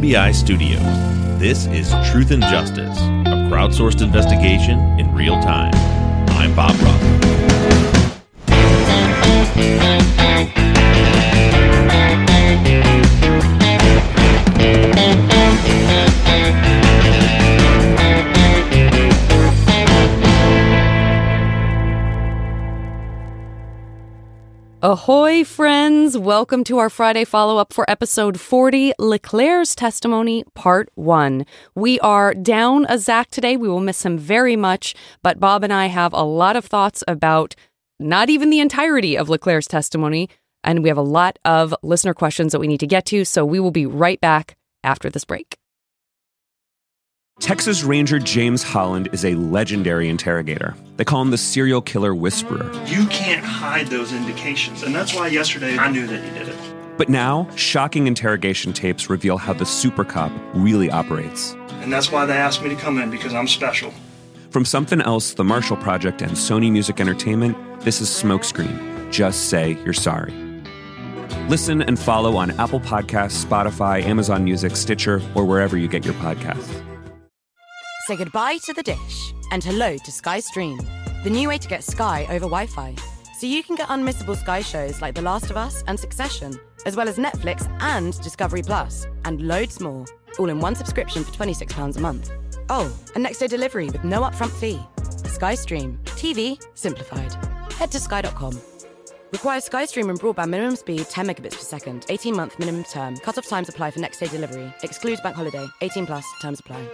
RBI Studios. This is Truth and Justice, a crowdsourced investigation in real time. I'm Bob Roth. Ahoy, friends! Welcome to our Friday follow-up for episode 40, LeClaire's Testimony, Part 1. We are down a Zach today. We will miss him very much, but Bob and I have a lot of thoughts about not even the entirety of LeClaire's testimony, and we have a lot of listener questions that we need to get to, so we will be right back after this break. Texas Ranger James Holland is a legendary interrogator. They call him the serial killer whisperer. You can't hide those indications, and that's why yesterday I knew that you did it. But now, shocking interrogation tapes reveal how the super cop really operates. And that's why they asked me to come in, because I'm special. From Something Else, The Marshall Project, and Sony Music Entertainment, this is Smokescreen. Just say you're sorry. Listen and follow on Apple Podcasts, Spotify, Amazon Music, Stitcher, or wherever you get your podcasts. Say goodbye to the dish and hello to Sky Stream, the new way to get Sky over Wi-Fi. So you can get unmissable Sky shows like The Last of Us and Succession, as well as Netflix and Discovery Plus, and loads more, all in one subscription for £26 a month. Oh, and next day delivery with no upfront fee. Sky Stream, TV simplified. Head to sky.com. Requires Sky Stream and broadband minimum speed 10 megabits per second, 18-month minimum term. Cut-off times apply for next day delivery. Excludes bank holiday. 18 plus. Terms apply.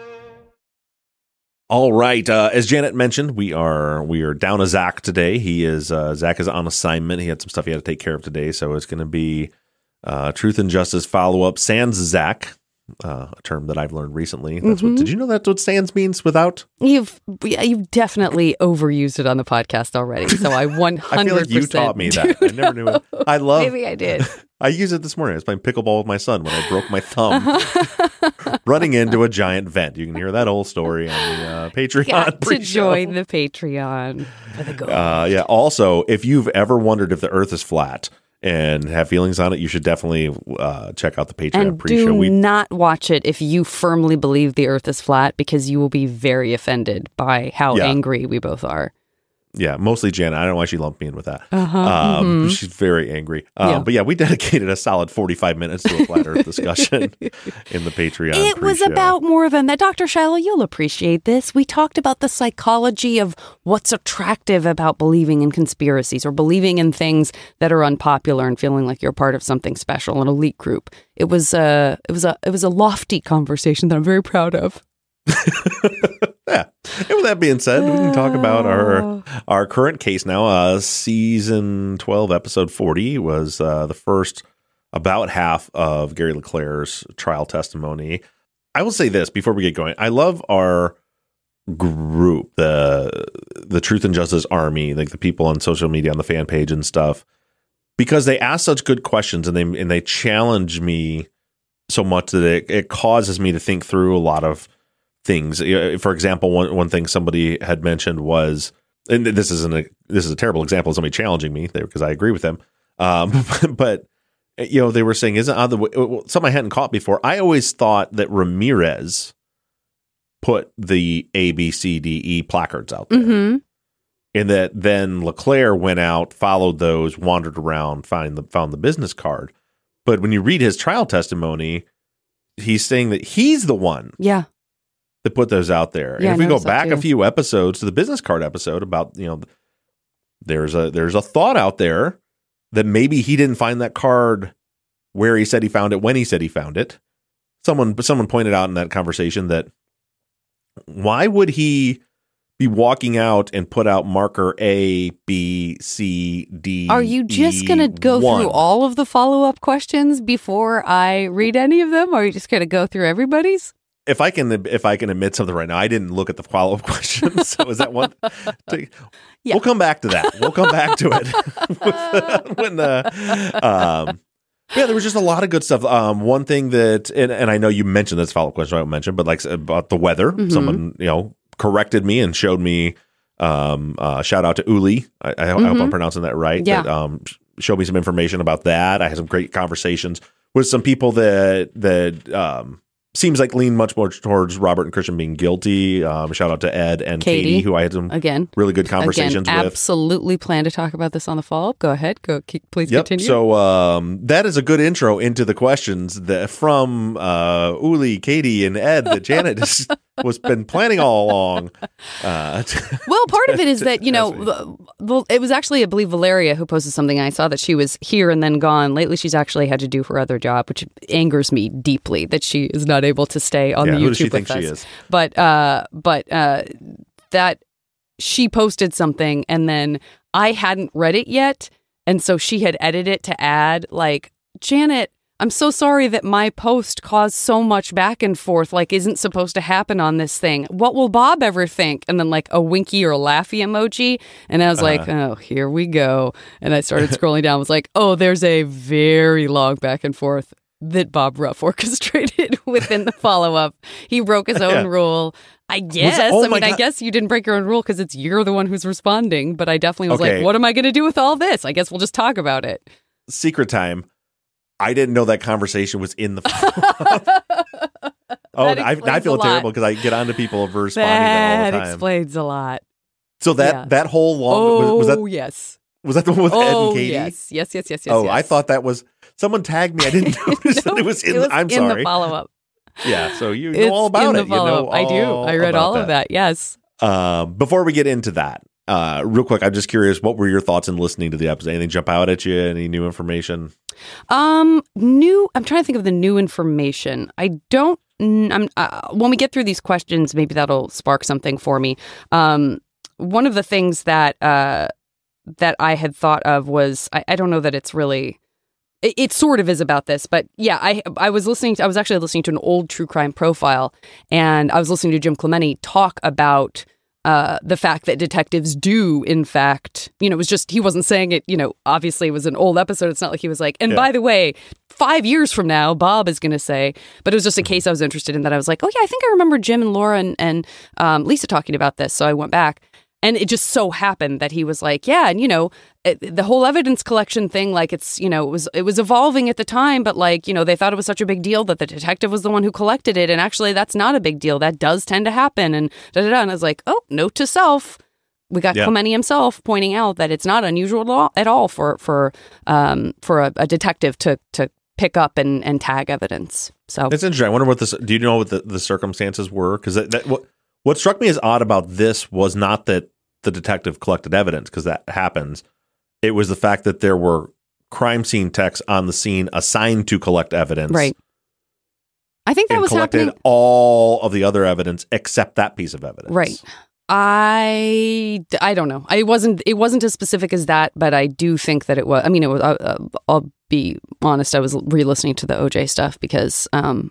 All right. As Janet mentioned, we are down a Zach today. Zach is on assignment. He had some stuff he had to take care of today, so it's going to be Truth and Justice follow-up. Sans Zach, a term that I've learned recently. Did you know that's what sans means without? You've definitely overused it on the podcast already, so I 100%. I feel like you taught me that. I never knew it. Maybe I did. I used it this morning. I was playing pickleball with my son when I broke my thumb running into a giant vent. You can hear that whole story on the Patreon. Got to join the Patreon for the gold. Yeah. Also, if you've ever wondered if the Earth is flat and have feelings on it, you should definitely check out the Patreon and pre-show. Do not watch it if you firmly believe the Earth is flat, because you will be very offended by how angry we both are. Yeah, mostly Janet. I don't know why she lumped me in with that. She's very angry. But yeah, we dedicated a solid 45 minutes to a flat Earth discussion in the Patreon. It was about more than that. Dr. Shiloh, you'll appreciate this. We talked about the psychology of what's attractive about believing in conspiracies or believing in things that are unpopular and feeling like you're part of something special, an elite group. It was a lofty conversation that I'm very proud of. Yeah. And with that being said, we can talk about our current case now. Season 12, episode 40 was the first about half of Gary LeClaire's trial testimony. I will say this before we get going. I love our group, the Truth and Justice Army, like the people on social media, on the fan page and stuff, because they ask such good questions and they challenge me so much that it causes me to think through a lot of things. For example, one thing somebody had mentioned was, and this is a terrible example of somebody challenging me there because I agree with them. But they were saying, isn't on the something I hadn't caught before. I always thought that Ramirez put the A, B, C, D, E placards out there, and that then LeClaire went out, followed those, wandered around, found the business card. But when you read his trial testimony, he's saying that he's the one. Yeah. That put those out there. Yeah, and if we go back a few episodes to the business card episode about, there's a thought out there that maybe he didn't find that card where he said he found it when he said he found it. Someone pointed out in that conversation that why would he be walking out and put out marker A, B, C, D? Are you just going to go through all of the follow-up questions before I read any of them? Or are you just going to go through everybody's? If I can admit something right now, I didn't look at the follow-up questions. So is that one? Yeah. We'll come back to that. We'll come back to it. There was just a lot of good stuff. One thing that, and I know you mentioned this follow-up question I won't mention, but like about the weather, someone corrected me and showed me. Shout out to Uli. I hope I'm pronouncing that right. Yeah. That, showed me some information about that. I had some great conversations with some people that seems like lean much more towards Robert and Christian being guilty. Shout out to Ed and Katie, who I had some really good conversations with. Absolutely plan to talk about this on the follow-up. Go ahead. Please continue. So that is a good intro into the questions from Uli, Katie, and Ed that Janet was been planning all along. Well, part of it is that, it was actually, I believe, Valeria who posted something. I saw that she was here and then gone. Lately, she's actually had to do her other job, which angers me deeply that she is not able to stay on the YouTube who does she with think us. She is? But that she posted something and then I hadn't read it yet. And so she had edited it to add, like, Janet, I'm so sorry that my post caused so much back and forth, like, isn't supposed to happen on this thing. What will Bob ever think? And then, like, a winky or a laughy emoji. And I was like, oh, here we go. And I started scrolling down. I was like, oh, there's a very long back and forth that Bob Ruff orchestrated within the follow-up. He broke his own rule. I guess. I guess you didn't break your own rule because you're the one who's responding. But I definitely was like, what am I going to do with all this? I guess we'll just talk about it. Secret time. I didn't know that conversation was in the follow-up. I feel terrible because I get onto people for responding all the time. That explains a lot. So that whole long was that yes. Was that the one with Ed and Katie? Yes. Oh, I thought that was someone tagged me. I didn't notice that it was in. I'm sorry. In the follow-up. Yeah, so you know all about it. I do. I read all of that. Yes. Before we get into that, real quick, I'm just curious. What were your thoughts in listening to the episode? Anything jump out at you? Any new information? I'm trying to think of the new information. I don't. When we get through these questions, maybe that'll spark something for me. One of the things that I had thought of was I don't know that it's really. It sort of is about this, but yeah, I was actually listening to an old true crime profile, and I was listening to Jim Clemente talk about the fact that detectives do, in fact, it was just, he wasn't saying it, obviously it was an old episode. It's not like he was like, and by the way, 5 years from now, Bob is going to say, but it was just a case I was interested in that I was like, oh yeah, I think I remember Jim and Laura and Lisa talking about this. So I went back. And it just so happened that he was like, yeah, and the whole evidence collection thing, like it was evolving at the time, but like, they thought it was such a big deal that the detective was the one who collected it. And actually, that's not a big deal. That does tend to happen. And And I was like, oh, note to self. We got Clemente himself pointing out that it's not unusual at all for a detective to pick up and tag evidence. So it's interesting. I wonder do you know what the circumstances were? Because what struck me as odd about this was not that the detective collected evidence, because that happens. It was the fact that there were crime scene techs on the scene assigned to collect evidence. Right. I think that was happening. Collected all of the other evidence except that piece of evidence. Right. I don't know. It wasn't as specific as that, but I do think that it was. I mean, it was. I'll be honest. I was re-listening to the OJ stuff because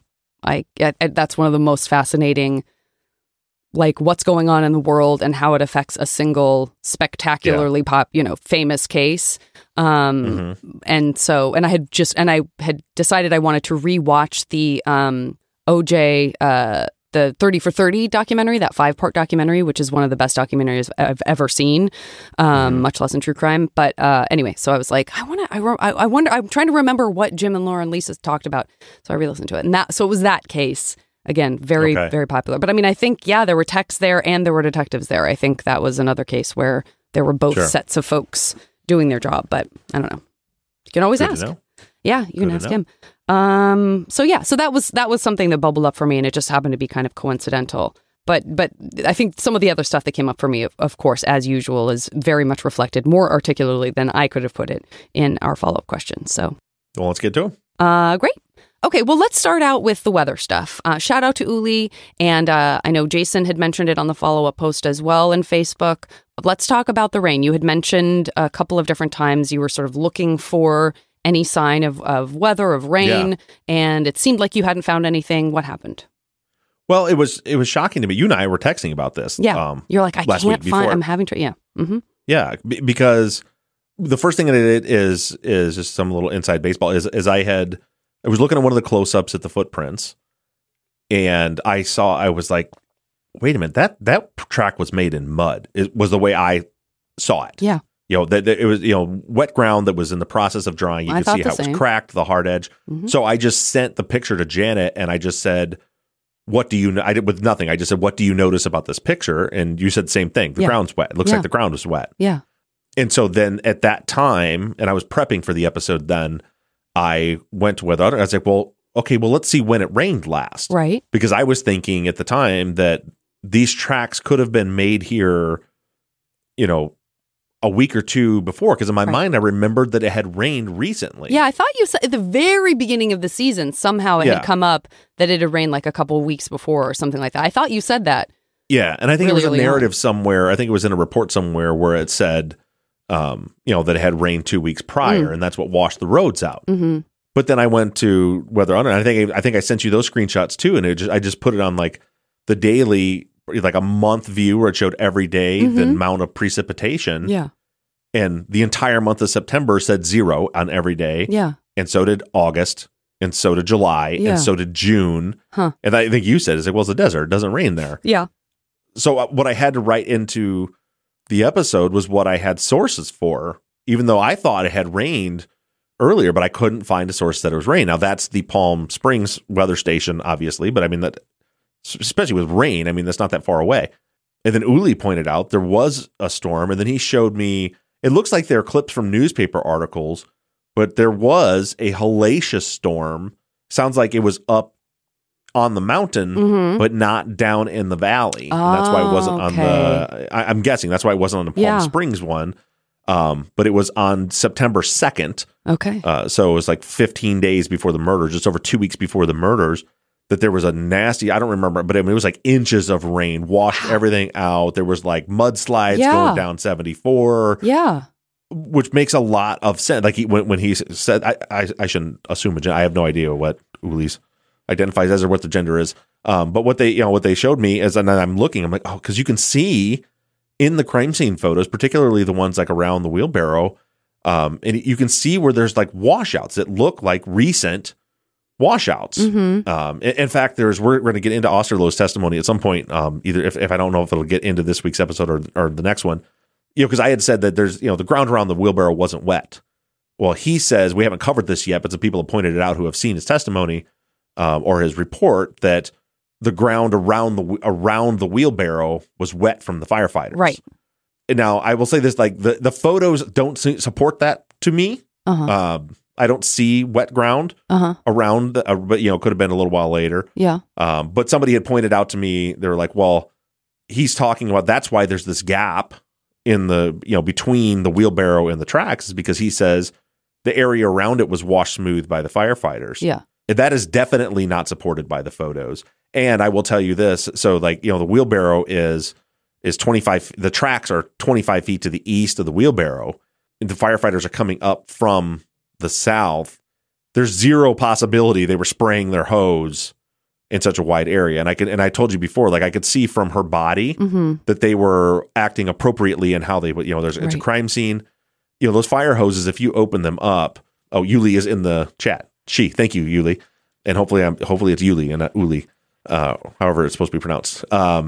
that's one of the most fascinating. Like what's going on in the world and how it affects a single spectacularly famous case. And I had decided I wanted to rewatch the OJ, the 30 for 30 documentary, that 5-part documentary, which is one of the best documentaries I've ever seen, much less in true crime. But anyway, so I was like, I wonder, I'm trying to remember what Jim and Laura and Lisa talked about. So I re-listened to it. And so it was that case. Again, very, very popular. But I mean, I think, there were techs there and there were detectives there. I think that was another case where there were both sets of folks doing their job. But I don't know. You can always ask. Yeah, you can ask him. So that was something that bubbled up for me, and it just happened to be kind of coincidental. But I think some of the other stuff that came up for me, of course, as usual, is very much reflected more articulately than I could have put it in our follow-up questions. So, well, let's get to them. Great. Okay, well, let's start out with the weather stuff. Shout out to Uli, and I know Jason had mentioned it on the follow-up post as well in Facebook. Let's talk about the rain. You had mentioned a couple of different times you were sort of looking for any sign of weather, of rain, and it seemed like you hadn't found anything. What happened? Well, it was shocking to me. You and I were texting about this. Yeah, you're like, I can't find. I'm having trouble. Yeah, yeah, because the first thing that it is just some little inside baseball. Is I was looking at one of the close-ups at the footprints, and I was like, wait a minute, that track was made in mud. It was the way I saw it. Yeah. That it was, wet ground that was in the process of drying. You could see how it was cracked, the hard edge. Mm-hmm. So I just sent the picture to Janet, and I just said, what do you, I did with nothing. I just said, what do you notice about this picture? And you said the same thing. The ground's wet. It looks like the ground was wet. Yeah. And so then at that time, and I was prepping for the episode then, I went to Weather. I was like, well, okay, well, let's see when it rained last. Right. Because I was thinking at the time that these tracks could have been made here, a week or two before, because in my mind, I remembered that it had rained recently. Yeah, I thought you said at the very beginning of the season, somehow it had come up that it had rained like a couple of weeks before or something like that. I thought you said that. Yeah, and I think really, it was a narrative somewhere. I think it was in a report somewhere where it said, that it had rained 2 weeks prior, and that's what washed the roads out. Mm-hmm. But then I went to Weather On, and I think I sent you those screenshots too, and I just put it on like the daily, like a month view where it showed every day the amount of precipitation. Yeah. And the entire month of September said 0 on every day. Yeah. And so did August, and so did July, and so did June. Huh. And I think you said, it's like, well, it's a desert. It doesn't rain there. Yeah. So what I had to write into the episode was what I had sources for, even though I thought it had rained earlier, but I couldn't find a source that it was rain. Now, that's the Palm Springs weather station, obviously, but I mean, that, especially with rain, I mean, that's not that far away. And then Uli pointed out there was a storm, and then he showed me, it looks like they're clips from newspaper articles, but there was a hellacious storm. Sounds like it was up on the mountain, but not down in the valley. And that's why it wasn't on the, I'm guessing that's why it wasn't on the Palm Springs one. But it was on September 2nd. Okay. So it was like 15 days before the murder, just over 2 weeks before the murders, that there was a nasty, I don't remember, but I mean, it was like inches of rain, washed everything out. There was like mudslides going down 74. Yeah. Which makes a lot of sense. Like when he said, I shouldn't assume I have no idea what Uli's identifies as or what the gender is. But what they showed me is, and I'm looking, I'm like, oh, because you can see in the crime scene photos, particularly the ones like around the wheelbarrow, and you can see where there's like washouts that look like recent washouts. In fact, we're going to get into Osterloh's testimony at some point, either if I don't know if it'll get into this week's episode or the next one, because I had said that there's, the ground around the wheelbarrow wasn't wet. Well, he says, we haven't covered this yet, but some people have pointed it out who have seen his testimony or his report, that the ground around the wheelbarrow was wet from the firefighters. Right. And now I will say this, like the photos don't support that to me. I don't see wet ground around, but could have been a little while later. Yeah. But somebody had pointed out to me, they were like, well, he's talking about, that's why there's this gap in the, between the wheelbarrow and the tracks, is because he says the area around it was washed smooth by the firefighters. Yeah. And that is definitely not supported by the photos. And I will tell you this. So like, the wheelbarrow is 25, the tracks are 25 feet to the east of the wheelbarrow. And the firefighters are coming up from the south. There's zero possibility they were spraying their hose in such a wide area. And I told you before, like I could see from her body that they were acting appropriately in how they would, it's a crime scene. Those fire hoses, if you open them up, Yuli is in the chat. Thank you, Yuli. And hopefully it's Yuli and not Uli, however it's supposed to be pronounced.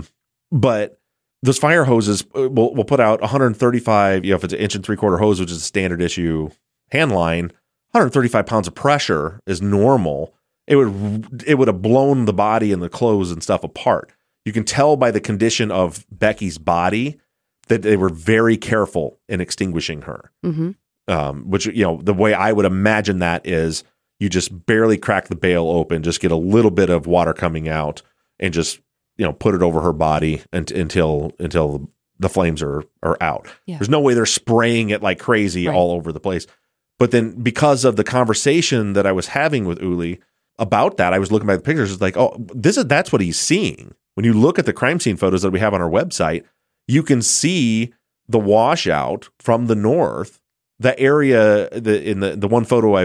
But those fire hoses will put out 135, if it's an 1 3/4 hose, which is a standard issue hand line, 135 pounds of pressure is normal. It would have blown the body and the clothes and stuff apart. You can tell by the condition of Becky's body that they were very careful in extinguishing her. Which, the way I would imagine that is you just barely crack the bale open, just get a little bit of water coming out and just, put it over her body until the flames are out. Yeah. There's no way they're spraying it like crazy all over the place. But then because of the conversation that I was having with Uli about that, I was looking at the pictures. It's like, oh, that's what he's seeing. When you look at the crime scene photos that we have on our website, you can see the washout from the north. The area in the one photo,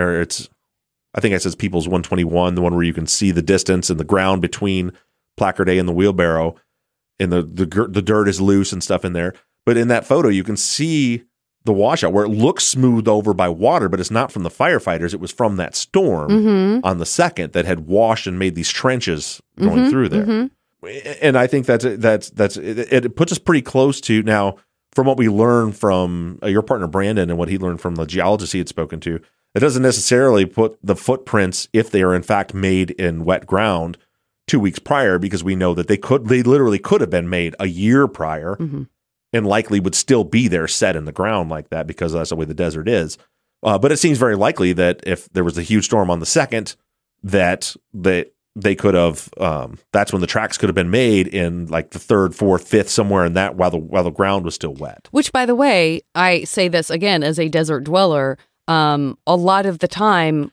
I think it says People's 121, the one where you can see the distance and the ground between Placard and the wheelbarrow, and the dirt is loose and stuff in there. But in that photo, you can see the washout where it looks smoothed over by water, but it's not from the firefighters. It was from that storm on the 2nd that had washed and made these trenches going through there. And I think it puts us pretty close to now, from what we learned from your partner Brandon and what he learned from the geologist he had spoken to. It doesn't necessarily put the footprints, if they are in fact made in wet ground, 2 weeks prior, because we know that they literally could have been made a year prior and likely would still be there set in the ground like that, because that's the way the desert is. But it seems very likely that if there was a huge storm on the 2nd, that they could have, that's when the tracks could have been made in like the 3rd, 4th, 5th, somewhere in that, while the ground was still wet. Which, by the way, I say this again as a desert dweller, a lot of the time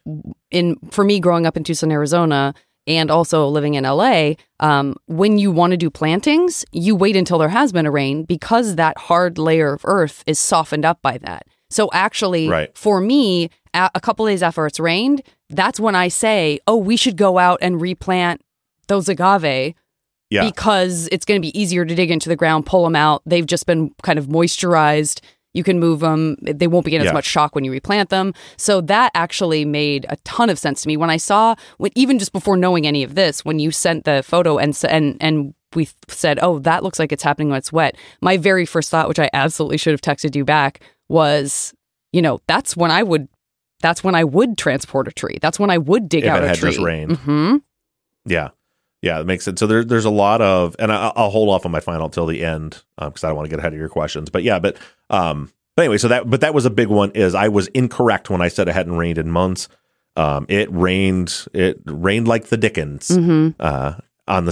for me growing up in Tucson, Arizona, and also living in LA, when you want to do plantings, you wait until there has been a rain, because that hard layer of earth is softened up by that. So actually, for me, a couple days after it's rained, that's when I say, oh, we should go out and replant those agave, because it's going to be easier to dig into the ground, pull them out. They've just been kind of moisturized. You can move them. They won't be in as much shock when you replant them. So that actually made a ton of sense to me. When I saw, even just before knowing any of this, when you sent the photo and we said, oh, that looks like it's happening when it's wet, my very first thought, which I absolutely should have texted you back, was, that's when I would transport a tree. That's when I would dig out a tree. If it had just rained. Mm-hmm. Yeah. Yeah, that makes sense. So there's a lot of, and I'll hold off on my final till the end, because I don't want to get ahead of your questions. But yeah, but anyway, so that was a big one. Is I was incorrect when I said it hadn't rained in months. It rained like the Dickens on the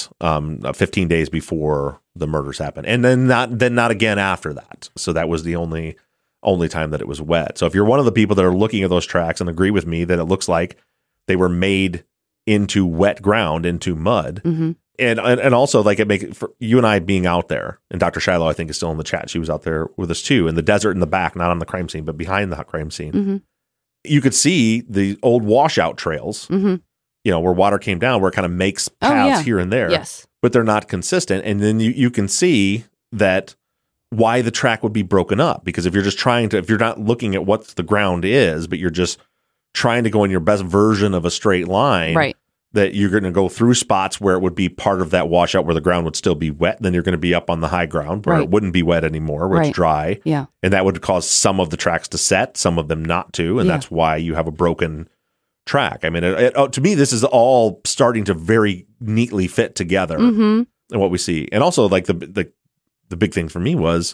2nd, 15 days before the murders happened, and then not again after that. So that was the only time that it was wet. So if you're one of the people that are looking at those tracks and agree with me that it looks like they were made into wet ground, into mud. And also, like, it makes for you and I being out there, and Dr. Shiloh, I think, is still in the chat. She was out there with us too, in the desert in the back, not on the crime scene, but behind the crime scene. You could see the old washout trails, where water came down, where it kind of makes paths here and there, but they're not consistent. And then you can see that why the track would be broken up, because if you're not looking at what the ground is, but you're just trying to go in your best version of a straight line, that you're going to go through spots where it would be part of that washout where the ground would still be wet. Then you're going to be up on the high ground where it wouldn't be wet anymore, where it's dry. Yeah. And that would cause some of the tracks to set, some of them not to. And that's why you have a broken track. I mean, to me, this is all starting to very neatly fit together in what we see. And also, like, the big thing for me was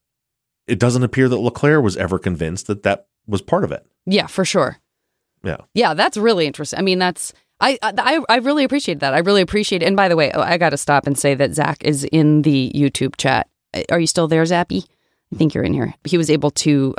it doesn't appear that LeClaire was ever convinced that was part of it. Yeah, for sure. Yeah, that's really interesting. I mean, I really appreciate that. I really appreciate it. And by the way, I got to stop and say that Zach is in the YouTube chat. Are you still there, Zappy? I think you're in here. He was able to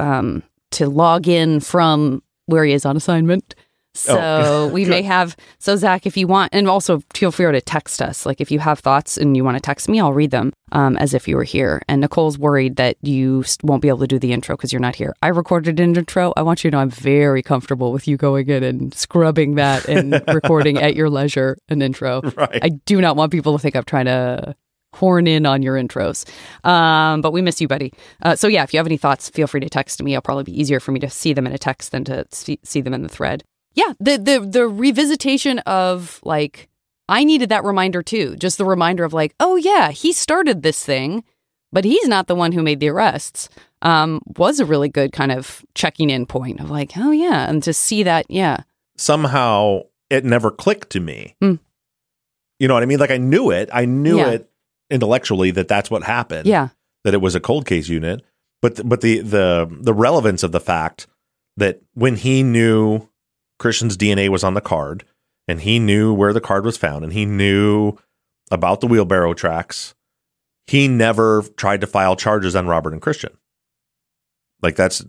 log in from where he is on assignment. So we may have, so Zach, if you want, and also feel free to text us. Like, if you have thoughts and you want to text me, I'll read them as if you were here. And Nicole's worried that you won't be able to do the intro because you're not here. I recorded an intro. I want you to know I'm very comfortable with you going in and scrubbing that and recording at your leisure an intro. I do not want people to think I'm trying to horn in on your intros. But we miss you, buddy. So yeah, if you have any thoughts, feel free to text me. It'll probably be easier for me to see them in a text than to see them in the thread. Yeah, the revisitation of, like, I needed that reminder too. Just the reminder of, like, oh yeah, he started this thing, but he's not the one who made the arrests. Was a really good kind of checking in point of, like, oh yeah, and to see that, somehow it never clicked to me. You know what I mean? Like, I knew it intellectually that that's what happened. Yeah, that it was a cold case unit, but the relevance of the fact that when he knew Christian's DNA was on the card, and he knew where the card was found, and he knew about the wheelbarrow tracks, he never tried to file charges on Robert and Christian. Like, it's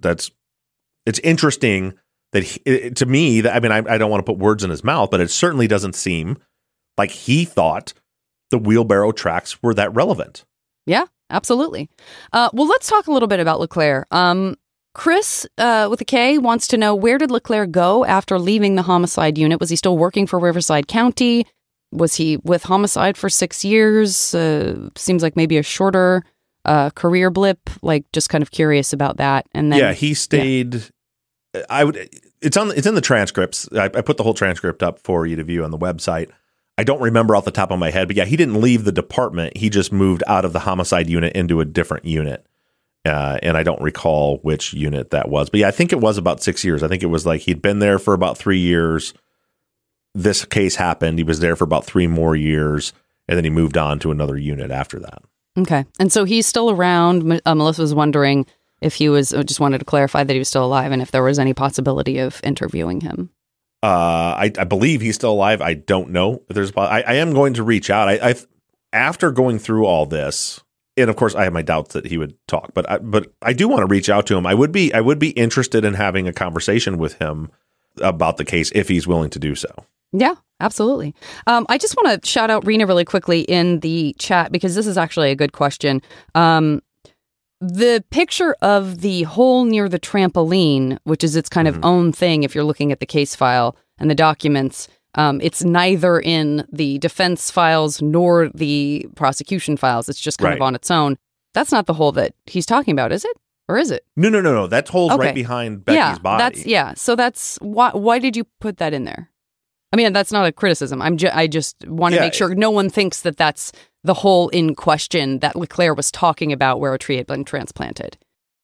interesting that to me, I mean, I don't want to put words in his mouth, but it certainly doesn't seem like he thought the wheelbarrow tracks were that relevant. Yeah, absolutely. Well, let's talk a little bit about LeClaire. Chris, with a K, wants to know, where did LeClaire go after leaving the homicide unit? Was he still working for Riverside County? Was he with homicide for 6 years? Seems like maybe a shorter career blip. Like, just kind of curious about that. And then, he stayed. Yeah. It's in the transcripts. I put the whole transcript up for you to view on the website. I don't remember off the top of my head, but yeah, he didn't leave the department. He just moved out of the homicide unit into a different unit. And I don't recall which unit that was. But yeah, I think it was about 6 years. I think it was like he'd been there for about 3 years, this case happened. He was there for about 3 more years, and then he moved on to another unit after that. Okay. And so he's still around. Melissa was wondering if he was, just wanted to clarify that he was still alive and if there was any possibility of interviewing him. I believe he's still alive. I don't know if there's. I am going to reach out. I after going through all this, and of course I have my doubts that he would talk, but I do want to reach out to him. I would be interested in having a conversation with him about the case if he's willing to do so. Yeah, absolutely. I just want to shout out Rena really quickly in the chat because this is actually a good question. The picture of the hole near the trampoline, which is its kind of own thing if you're looking at the case file and the documents, it's neither in the defense files nor the prosecution files. It's just kind of on its own. That's not the hole that he's talking about, is it? Or is it? No. That hole's right behind Becky's body. So that's why did you put that in there? I mean, that's not a criticism. I just want to make sure no one thinks that that's the hole in question that LeClaire was talking about where a tree had been transplanted.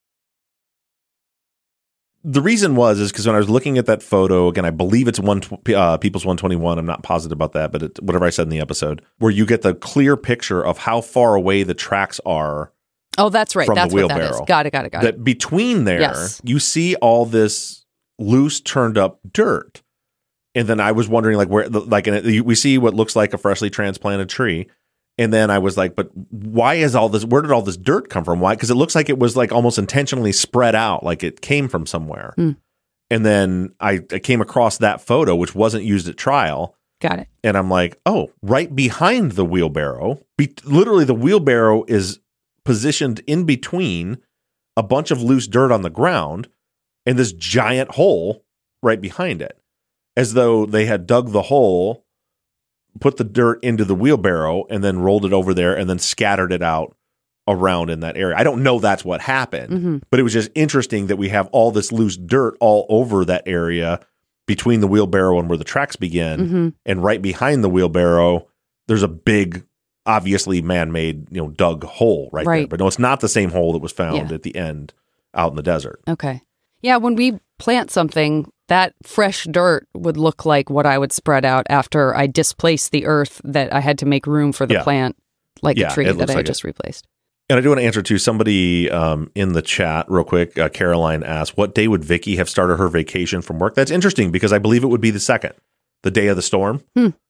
The reason is because when I was looking at that photo, again, I believe it's People's 121. I'm not positive about that, but whatever I said in the episode, where you get the clear picture of how far away the tracks are. Oh, that's right. That's what that is. Got it. That between there, you see all this loose, turned up dirt. And then I was wondering, like, where, we see what looks like a freshly transplanted tree. And then I was like, but why is all this, where did all this dirt come from? Why? Because it looks like it was like almost intentionally spread out, like it came from somewhere. And then I came across that photo, which wasn't used at trial. Got it. And I'm like, oh, right behind the wheelbarrow, literally the wheelbarrow is positioned in between a bunch of loose dirt on the ground and this giant hole right behind it. As though they had dug the hole, put the dirt into the wheelbarrow, and then rolled it over there and then scattered it out around in that area. I don't know that's what happened, but it was just interesting that we have all this loose dirt all over that area between the wheelbarrow and where the tracks begin. And right behind the wheelbarrow, there's a big, obviously man-made, dug hole right there. But no, it's not the same hole that was found at the end out in the desert. Okay. Yeah, when we plant something, that fresh dirt would look like what I would spread out after I displaced the earth that I had to make room for the plant, like a tree that I had just replaced. And I do want to answer to somebody in the chat real quick. Caroline asked, what day would Vicky have started her vacation from work? That's interesting because I believe it would be the 2nd, the day of the storm.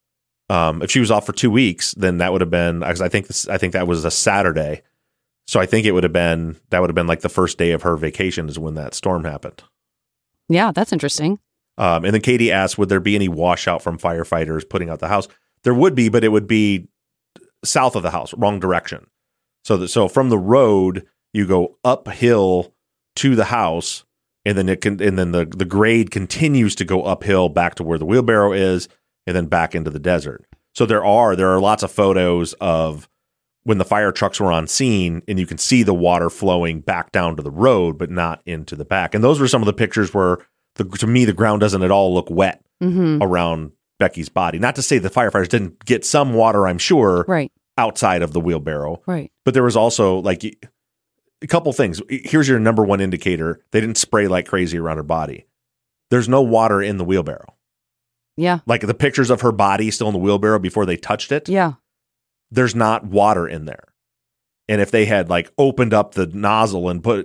If she was off for 2 weeks, then that would have been, I think that was a Saturday. So I think that would have been like the first day of her vacation is when that storm happened. Yeah, that's interesting. And then Katie asked, would there be any washout from firefighters putting out the house? There would be, but it would be south of the house, wrong direction. So from the road, you go uphill to the house, and then the grade continues to go uphill back to where the wheelbarrow is, and then back into the desert. So there are lots of photos of when the fire trucks were on scene, and you can see the water flowing back down to the road, but not into the back. And those were some of the pictures where, to me, the ground doesn't at all look wet around Becky's body. Not to say the firefighters didn't get some water, I'm sure, outside of the wheelbarrow. Right. But there was also, like, a couple things. Here's your number one indicator. They didn't spray like crazy around her body. There's no water in the wheelbarrow. Yeah. Like the pictures of her body still in the wheelbarrow before they touched it. Yeah. There's not water in there. And if they had like opened up the nozzle and put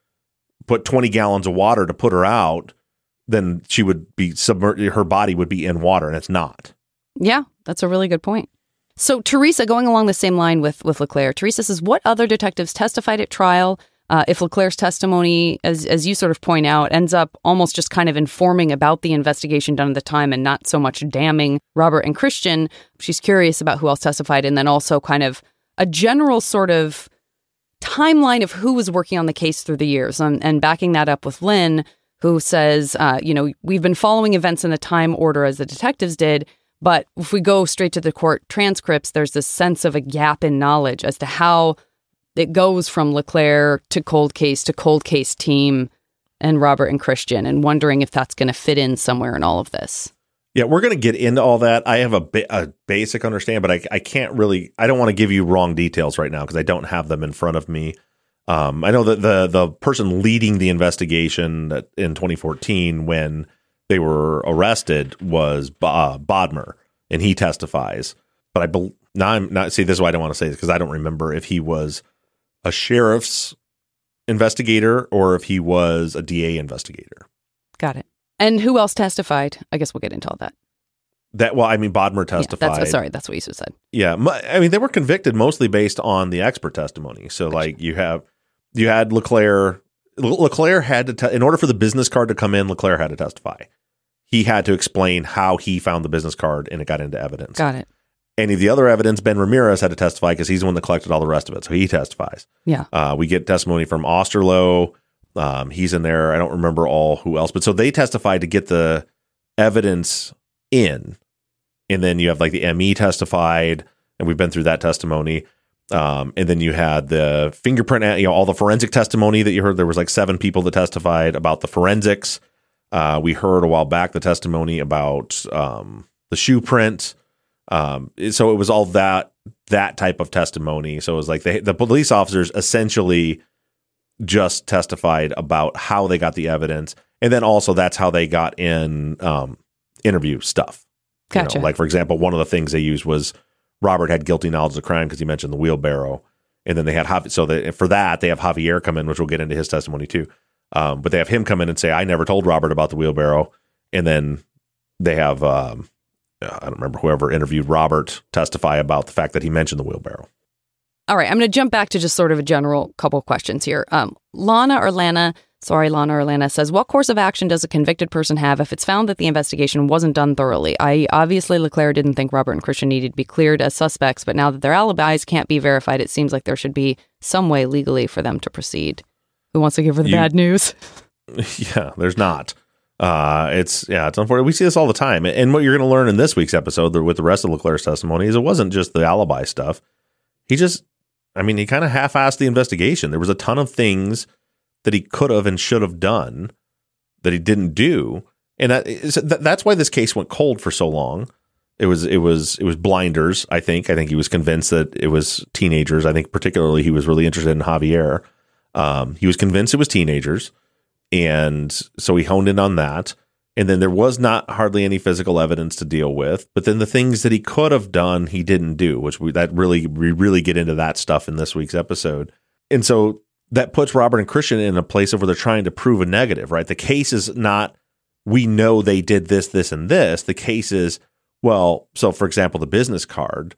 20 gallons of water to put her out, then she would be submerged. Her body would be in water, and it's not. Yeah, that's a really good point. So Teresa, going along the same line with LeClaire, Teresa says, what other detectives testified at trial? If LeClaire's testimony, as you sort of point out, ends up almost just kind of informing about the investigation done at the time and not so much damning Robert and Christian, she's curious about who else testified, and then also kind of a general sort of timeline of who was working on the case through the years. And backing that up with Lynn, who says, we've been following events in the time order as the detectives did, but if we go straight to the court transcripts, there's this sense of a gap in knowledge as to how it goes from LeClaire to cold case team and Robert and Christian, and wondering if that's going to fit in somewhere in all of this. Yeah, we're going to get into all that. I have a basic understanding, but I can't really, I don't want to give you wrong details right now because I don't have them in front of me. I know that the person leading the investigation in 2014, when they were arrested was Bodmer, and he testifies. But now I'm not. See, this is why I don't want to say this, because I don't remember if he was a sheriff's investigator or if he was a DA investigator. Got it. And who else testified? I guess we'll get into all that. Bodmer testified. That's what you said. Yeah, I mean, they were convicted mostly based on the expert testimony. So, like, you had Leclerc. Leclerc had to, in order for the business card to come in, Leclerc had to testify. He had to explain how he found the business card, and it got into evidence. Got it. Any of the other evidence, Ben Ramirez had to testify because he's the one that collected all the rest of it. So he testifies. Yeah. We get testimony from Osterloh. He's in there. I don't remember all who else, but so they testified to get the evidence in. And then you have like the ME testified, and we've been through that testimony. And then you had the fingerprint, all the forensic testimony that you heard. There was like 7 people that testified about the forensics. We heard a while back the testimony about the shoe print. So it was all that type of testimony. So it was like the police officers essentially just testified about how they got the evidence. And then also that's how they got in interview stuff. Gotcha. Like, for example, one of the things they used was Robert had guilty knowledge of the crime because he mentioned the wheelbarrow. And then they had for that, they have Javier come in, which we'll get into his testimony too. But they have him come in and say, I never told Robert about the wheelbarrow. And then they have, I don't remember, whoever interviewed Robert testify about the fact that he mentioned the wheelbarrow. All right, I'm going to jump back to just sort of a general couple of questions here. Lana or Lana says, what course of action does a convicted person have if it's found that the investigation wasn't done thoroughly? Obviously, Leclerc didn't think Robert and Christian needed to be cleared as suspects, but now that their alibis can't be verified, it seems like there should be some way legally for them to proceed. Who wants to give her the bad news? Yeah, there's not. It's unfortunate. We see this all the time. And what you're going to learn in this week's episode with the rest of Leclerc's testimony is it wasn't just the alibi stuff. He kind of half-assed the investigation. There was a ton of things that he could have and should have done that he didn't do. And that's why this case went cold for so long. It was blinders, I think. He was convinced that it was teenagers. I think particularly he was really interested in Javier. He was convinced it was teenagers. And so he honed in on that. And then there was not hardly any physical evidence to deal with. But then the things that he could have done, he didn't do, we really get into that stuff in this week's episode. And so that puts Robert and Christian in a place of where they're trying to prove a negative, right? The case is not, we know they did this, this, and this. The case is, so for example, the business card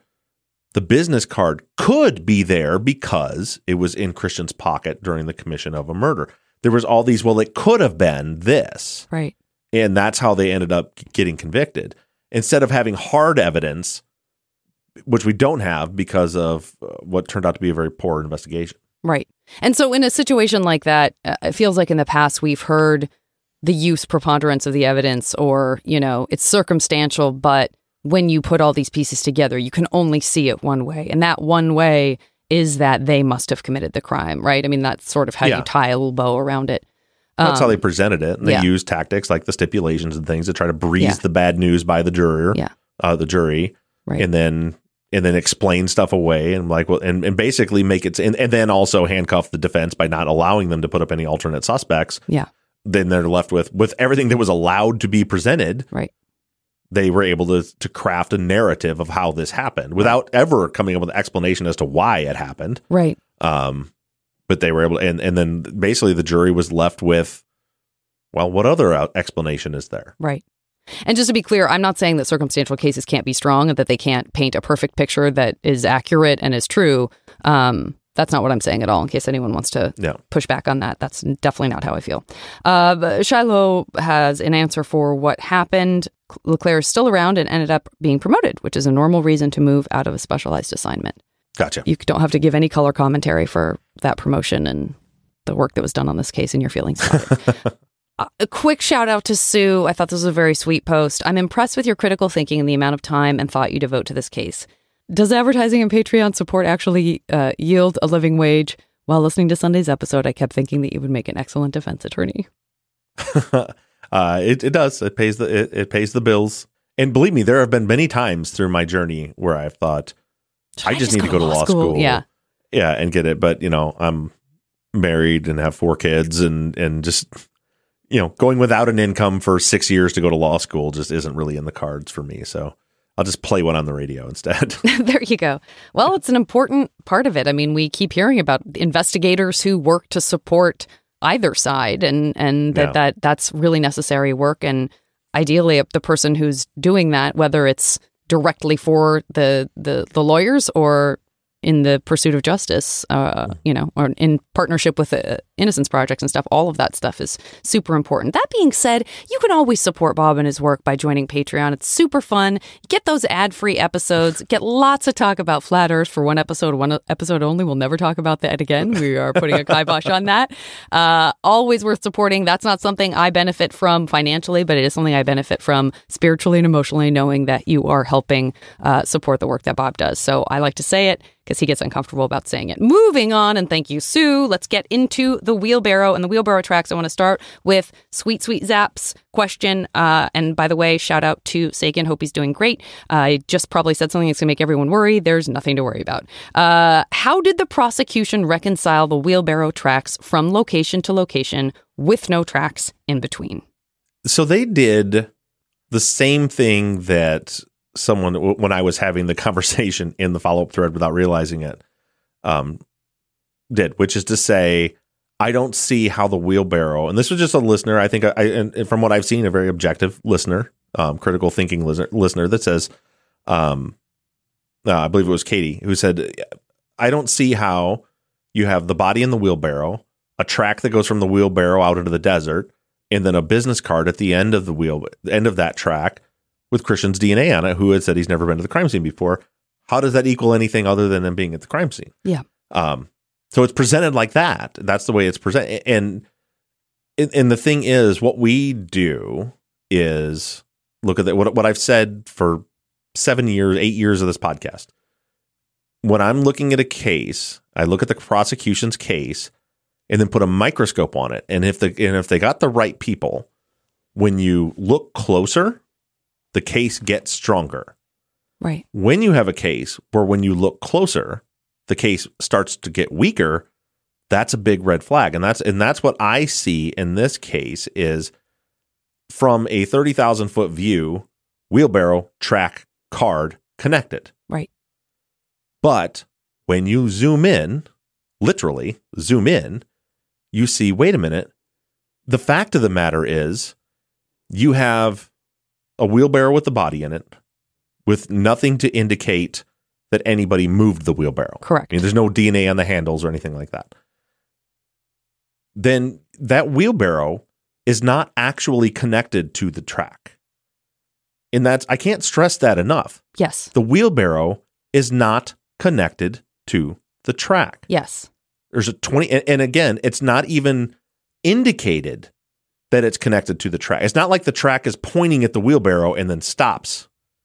could be there because it was in Christian's pocket during the commission of a murder. There was all these, it could have been this. Right. And that's how they ended up getting convicted. Instead of having hard evidence, which we don't have because of what turned out to be a very poor investigation. Right. And so in a situation like that, it feels like in the past we've heard the use preponderance of the evidence, or, it's circumstantial, but when you put all these pieces together, you can only see it one way. And that one way is that they must have committed the crime, right? I mean, that's sort of how you tie a little bow around it. That's how they presented it. And they used tactics like the stipulations and things to try to breeze the bad news by the jury. Right. And then explain stuff away and and basically make it, and then also handcuff the defense by not allowing them to put up any alternate suspects. Yeah. Then they're left with everything that was allowed to be presented. Right. They were able to craft a narrative of how this happened without ever coming up with an explanation as to why it happened. Right. But they were able to, and then basically the jury was left with, what other explanation is there? Right. And just to be clear, I'm not saying that circumstantial cases can't be strong and that they can't paint a perfect picture that is accurate and is true. That's not what I'm saying at all, in case anyone wants to push back on that. That's definitely not how I feel. Shiloh has an answer for what happened. Leclerc is still around and ended up being promoted, which is a normal reason to move out of a specialized assignment. Gotcha. You don't have to give any color commentary for that promotion and the work that was done on this case and your feelings about it. A quick shout out to Sue. I thought this was a very sweet post. I'm impressed with your critical thinking and the amount of time and thought you devote to this case. Does advertising and Patreon support actually yield a living wage? While listening to Sunday's episode, I kept thinking that you would make an excellent defense attorney. It does. It pays the bills. And believe me, there have been many times through my journey where I've thought, I just need to go to law school. Yeah, and get it. But I'm married and have 4 kids, and just going without an income for 6 years to go to law school just isn't really in the cards for me. So I'll just play one on the radio instead. There you go. Well, it's an important part of it. I mean, we keep hearing about investigators who work to support either side, and that's really necessary work. And ideally, the person who's doing that, whether it's directly for the lawyers or in the pursuit of justice, or in partnership with the Innocence Project and stuff, all of that stuff is super important. That being said, you can always support Bob and his work by joining Patreon. It's super fun. Get those ad-free episodes. Get lots of talk about flat Earth for one episode only. We'll never talk about that again. We are putting a kibosh on that. Always worth supporting. That's not something I benefit from financially, but it is something I benefit from spiritually and emotionally, knowing that you are helping support the work that Bob does. So I like to say it because he gets uncomfortable about saying it. Moving on, and thank you, Sue. Let's get into the wheelbarrow and the wheelbarrow tracks. I want to start with Sweet Zap's question. And by the way, shout out to Sagan. Hope he's doing great. I just probably said something that's going to make everyone worry. There's nothing to worry about. How did the prosecution reconcile the wheelbarrow tracks from location to location with no tracks in between? So they did the same thing that someone, when I was having the conversation in the follow-up thread without realizing it, did, which is to say, I don't see how the wheelbarrow, and this was just a listener, I think, and from what I've seen, a very objective listener, critical thinking listener that says, I believe it was Katie, who said, I don't see how you have the body in the wheelbarrow, a track that goes from the wheelbarrow out into the desert, and then a business card at the end of that track with Christian's DNA on it, who had said he's never been to the crime scene before. How does that equal anything other than him being at the crime scene? Yeah. So it's presented like that. That's the way it's presented. And the thing is, what we do is look at what I've said for 8 years of this podcast. When I'm looking at a case, I look at the prosecution's case and then put a microscope on it. And if they got the right people, when you look closer, the case gets stronger. Right. When you have a case where when you look closer, the case starts to get weaker, that's a big red flag. And that's what I see in this case is from a 30,000 foot view, wheelbarrow, track, card, connected. Right. But when you zoom in, literally zoom in, you see, wait a minute, the fact of the matter is you have a wheelbarrow with the body in it with nothing to indicate that anybody moved the wheelbarrow. Correct. I mean, there's no DNA on the handles or anything like that. Then that wheelbarrow is not actually connected to the track. And I can't stress that enough. Yes. The wheelbarrow is not connected to the track. Yes. There's a 20, and again, it's not even indicated that it's connected to the track. It's not like the track is pointing at the wheelbarrow and then stops.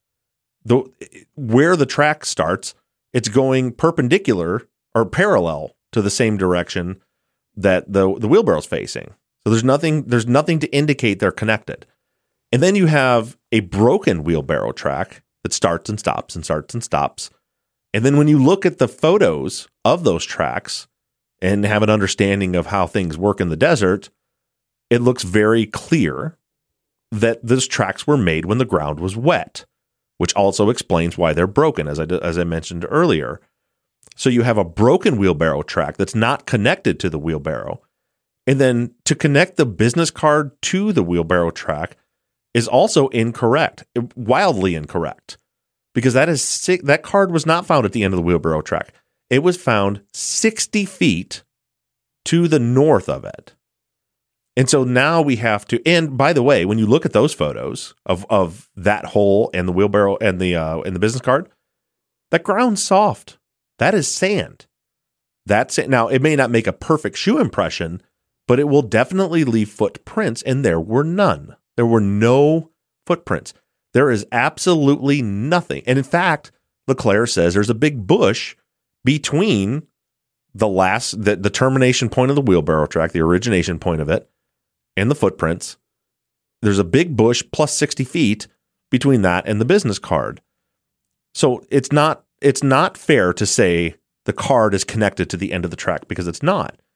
Where the track starts, it's going perpendicular or parallel to the same direction that the wheelbarrow's facing. So there's nothing to indicate they're connected. And then you have a broken wheelbarrow track that starts and stops and starts and stops. And then when you look at the photos of those tracks and have an understanding of how things work in the desert, it looks very clear that those tracks were made when the ground was wet, which also explains why they're broken, as I mentioned earlier. So you have a broken wheelbarrow track that's not connected to the wheelbarrow. And then to connect the business card to the wheelbarrow track is also incorrect, wildly incorrect, because that card was not found at the end of the wheelbarrow track. It was found 60 feet to the north of it. And so now we have to, and by the way, when you look at those photos of that hole and the wheelbarrow and the business card, that ground's soft. That is sand. That's it. Now, it may not make a perfect shoe impression, but it will definitely leave footprints, and there were none. There were no footprints. There is absolutely nothing. And in fact, LeClaire says there's a big bush between the termination point of the wheelbarrow track, the origination point of it, and the footprints. There's a big bush plus 60 feet between that and the business card. So it's not fair to say the card is connected to the end of the track, because it's not.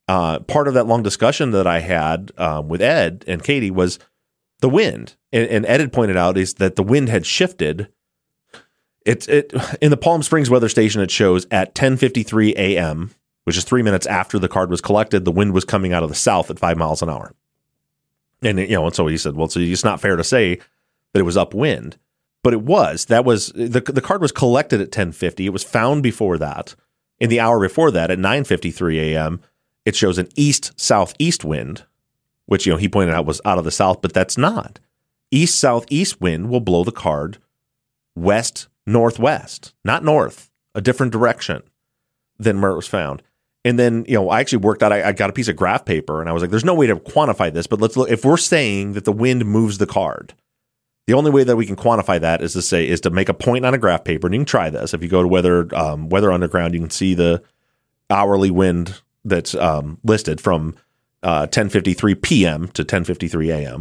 part of that long discussion that I had with Ed and Katie was the wind. And Ed had pointed out is that the wind had shifted. It in the Palm Springs weather station, it shows at 10:53 a.m., which is 3 minutes after the card was collected, the wind was coming out of the south at 5 miles an hour. And and so he said, well, so it's not fair to say that it was upwind, but it was. That was the card was collected at 10:50. It was found before that. In the hour before that, at 9:53 a.m., it shows an east-southeast wind, which he pointed out was out of the south, but that's not. East-southeast wind will blow the card west-northwest, not north, a different direction than where it was found. And then, I actually worked out, I got a piece of graph paper and I was like, there's no way to quantify this, but let's look. If we're saying that the wind moves the card, the only way that we can quantify that is to make a point on a graph paper. And you can try this. If you go to Weather Underground, you can see the hourly wind that's listed from 10:53 p.m. to 10:53 a.m.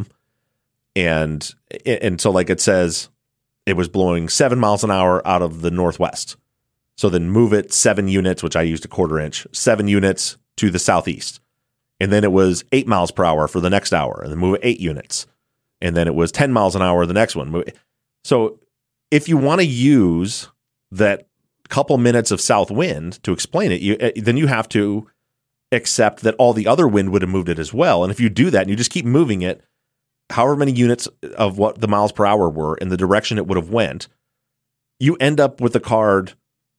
And so like it says, it was blowing 7 miles an hour out of the northwest. So then move it 7 units, which I used a 1/4 inch, 7 units to the southeast. And then it was 8 miles per hour for the next hour, and then move it 8 units. And then it was 10 miles an hour the next one. So if you want to use that couple minutes of south wind to explain it, then you have to accept that all the other wind would have moved it as well. And if you do that and you just keep moving it, however many units of what the miles per hour were in the direction it would have went, you end up with the card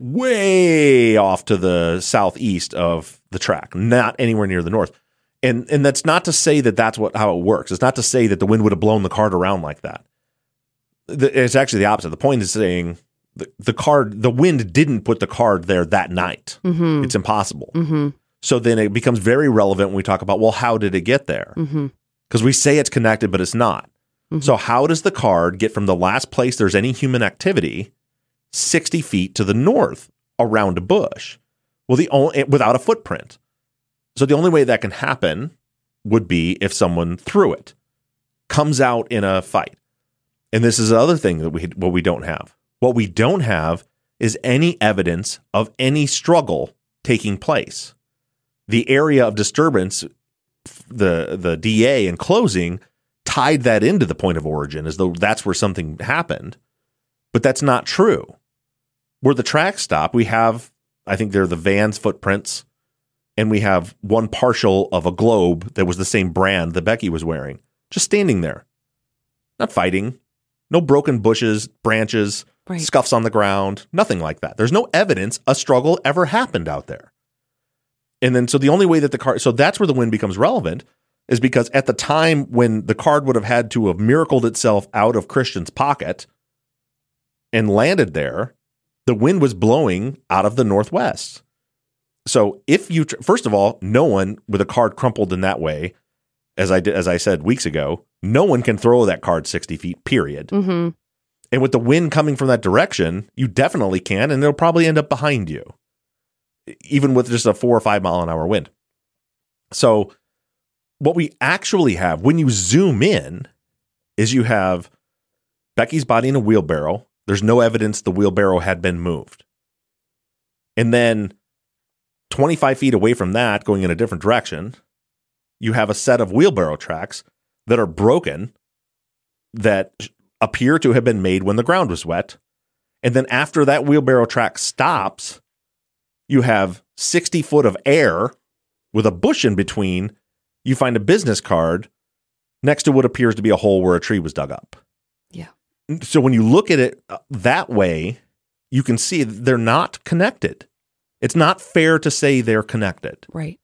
way off to the southeast of the track, not anywhere near the north. And that's not to say that that's how it works. It's not to say that the wind would have blown the card around like that. It's actually the opposite. The point is saying the wind didn't put the card there that night. Mm-hmm. It's impossible. Mm-hmm. So then it becomes very relevant when we talk about, well, how did it get there? Because we say it's connected, but it's not. Mm-hmm. So how does the card get from the last place there's any human activity 60 feet to the north around a bush? Well, without a footprint. So the only way that can happen would be if someone threw it, comes out in a fight. And this is the other thing that we don't have. What we don't have is any evidence of any struggle taking place. The area of disturbance, the DA and closing tied that into the point of origin as though that's where something happened. But that's not true. Where the tracks stop, we have, I think they're the van's footprints, and we have one partial of a globe that was the same brand that Becky was wearing, just standing there, not fighting, no broken bushes, branches, right, scuffs on the ground, nothing like that. There's no evidence a struggle ever happened out there. And then, so the only way that so that's where the wind becomes relevant, is because at the time when the card would have had to have miracled itself out of Christian's pocket and landed there, the wind was blowing out of the northwest. So if you, first of all, no one with a card crumpled in that way, as I said weeks ago, no one can throw that card 60 feet, period. Mm-hmm. And with the wind coming from that direction, you definitely can, and it'll probably end up behind you, even with just a 4 or 5 mile an hour wind. So what we actually have when you zoom in is you have Becky's body in a wheelbarrow. There's no evidence the wheelbarrow had been moved. And then 25 feet away from that, going in a different direction, you have a set of wheelbarrow tracks that are broken that appear to have been made when the ground was wet. And then after that wheelbarrow track stops, you have 60 foot of air with a bush in between. You find a business card next to what appears to be a hole where a tree was dug up. Yeah. So when you look at it that way, you can see they're not connected. It's not fair to say they're connected. Right.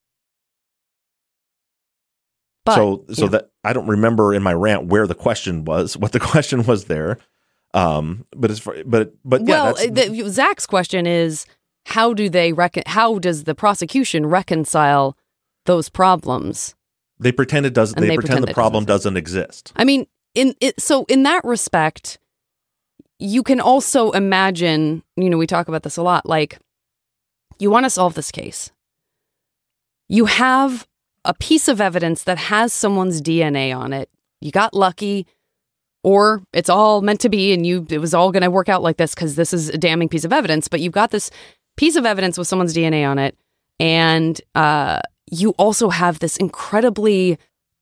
But, so yeah. That I don't remember in my rant where the question was, what the question was there. But well, yeah, Zach's question is, how does the prosecution reconcile those problems? They pretend it doesn't. They pretend the problem doesn't exist. I mean, in that respect, you can also imagine. We talk about this a lot. Like, you want to solve this case. You have a piece of evidence that has someone's DNA on it. You got lucky, or it's all meant to be, and it was all going to work out like this because this is a damning piece of evidence. But you've got this piece of evidence with someone's DNA on it, and you also have this incredibly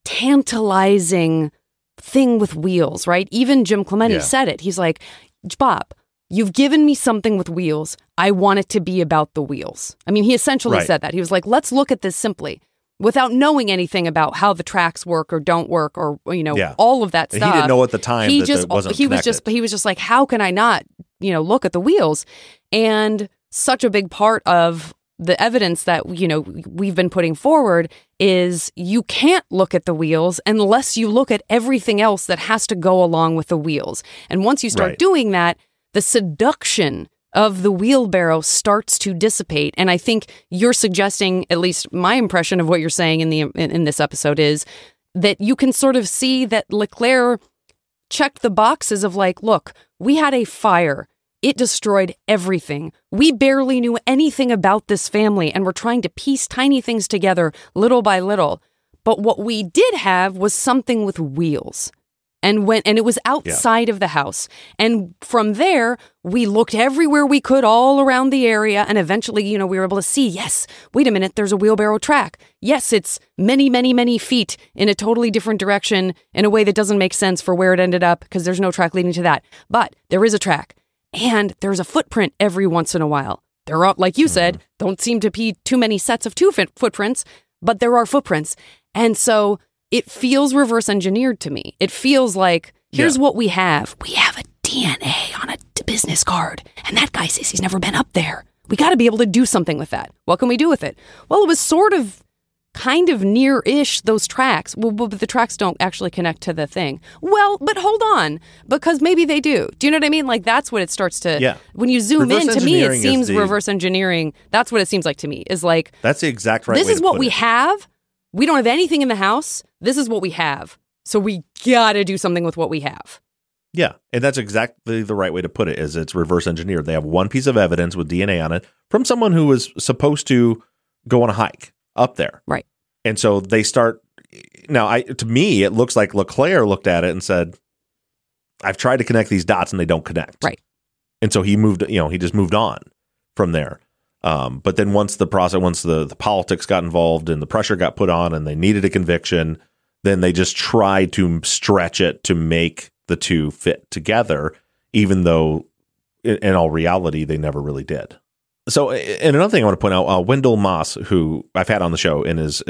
tantalizing thing with wheels, right? Even Jim Clemente said it. He's like, Bob, you've given me something with wheels. I want it to be about the wheels. I mean, he essentially said that. He was like, let's look at this simply without knowing anything about how the tracks work or don't work or, all of that stuff. He didn't know at the time that it wasn't connected. He was just like, how can I not, look at the wheels? And such a big part of the evidence that, we've been putting forward is you can't look at the wheels unless you look at everything else that has to go along with the wheels. And once you start doing that, the seduction of the wheelbarrow starts to dissipate. And I think you're suggesting, at least my impression of what you're saying in this episode is that you can sort of see that Leclerc checked the boxes of like, look, we had a fire. It destroyed everything. We barely knew anything about this family, and we're trying to piece tiny things together little by little. But what we did have was something with wheels. And it was outside of the house. And from there, we looked everywhere we could all around the area. And eventually, we were able to see, yes, wait a minute, there's a wheelbarrow track. Yes, it's many, many, many feet in a totally different direction in a way that doesn't make sense for where it ended up because there's no track leading to that. But there is a track. And there's a footprint every once in a while. There are, like you said, don't seem to be too many sets of footprints, but there are footprints. And so it feels reverse engineered to me. It feels like, here's what we have. We have a DNA on a business card. And that guy says he's never been up there. We got to be able to do something with that. What can we do with it? Well, it was sort of kind of near-ish those tracks. Well, but the tracks don't actually connect to the thing. Well, but hold on, because maybe they do. Do you know what I mean? Like, that's what it starts to... Yeah. When you zoom in, to me, it seems reverse engineering. That's what it seems like to me, is like... That's the exact right way to This is what put we it. have. We don't have anything in the house. This is what we have. So we got to do something with what we have. Yeah, and that's exactly the right way to put it, is it's reverse engineered. They have one piece of evidence with DNA on it from someone who was supposed to go on a hike up there. Right. And so they start, now to me, it looks like Leclerc looked at it and said, I've tried to connect these dots and they don't connect. Right. And so he just moved on from there. But then once the politics got involved and the pressure got put on and they needed a conviction, then they just tried to stretch it to make the two fit together, even though in all reality, they never really did. So, and another thing I want to point out, Wendell Moss, who I've had on the show and adds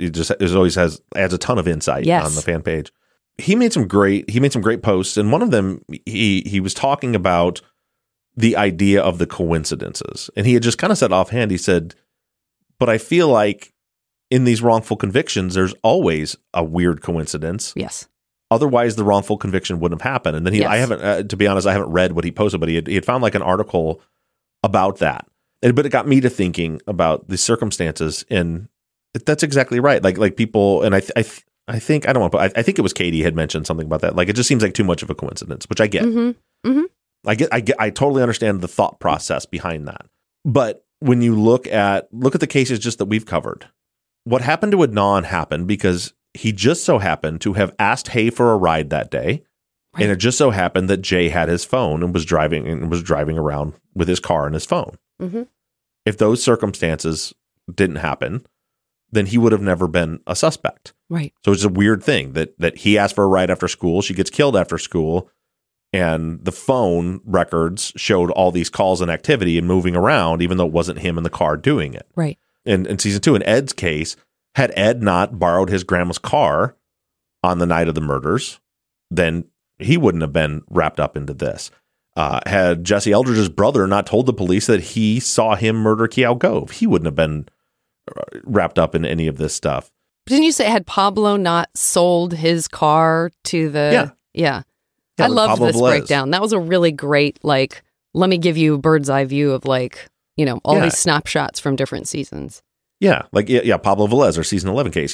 a ton of insight on the fan page. He made some great posts, and one of them he was talking about the idea of the coincidences, and he had just kind of said offhand. He said, "But I feel like in these wrongful convictions, there's always a weird coincidence. Yes. Otherwise, the wrongful conviction wouldn't have happened." And then I haven't, to be honest, I haven't read what he posted, but he had found like an article about that. But it got me to thinking about the circumstances, and that's exactly right. Like people, and I think it was Katie had mentioned something about that. Like, it just seems like too much of a coincidence, which I get. Mm-hmm. Mm-hmm. I totally understand the thought process behind that. But when you look at the cases just that we've covered, what happened to Adnan happened because he just so happened to have asked Hay for a ride that day. Right. And it just so happened that Jay had his phone and was driving around with his car and his phone. Mm-hmm. If those circumstances didn't happen, then he would have never been a suspect. Right. So it's a weird thing that he asked for a ride after school. She gets killed after school. And the phone records showed all these calls and activity and moving around, even though it wasn't him in the car doing it. Right. And in season 2, in Ed's case, had Ed not borrowed his grandma's car on the night of the murders, then he wouldn't have been wrapped up into this. Had Jesse Eldridge's brother not told the police that he saw him murder Kiao Gove, he wouldn't have been wrapped up in any of this stuff. Didn't you say had Pablo not sold his car to the... Yeah. I loved this breakdown. That was a really great, like, let me give you a bird's eye view of, like, all these snapshots from different seasons. Yeah. Like, Pablo Velez, our season 11 case,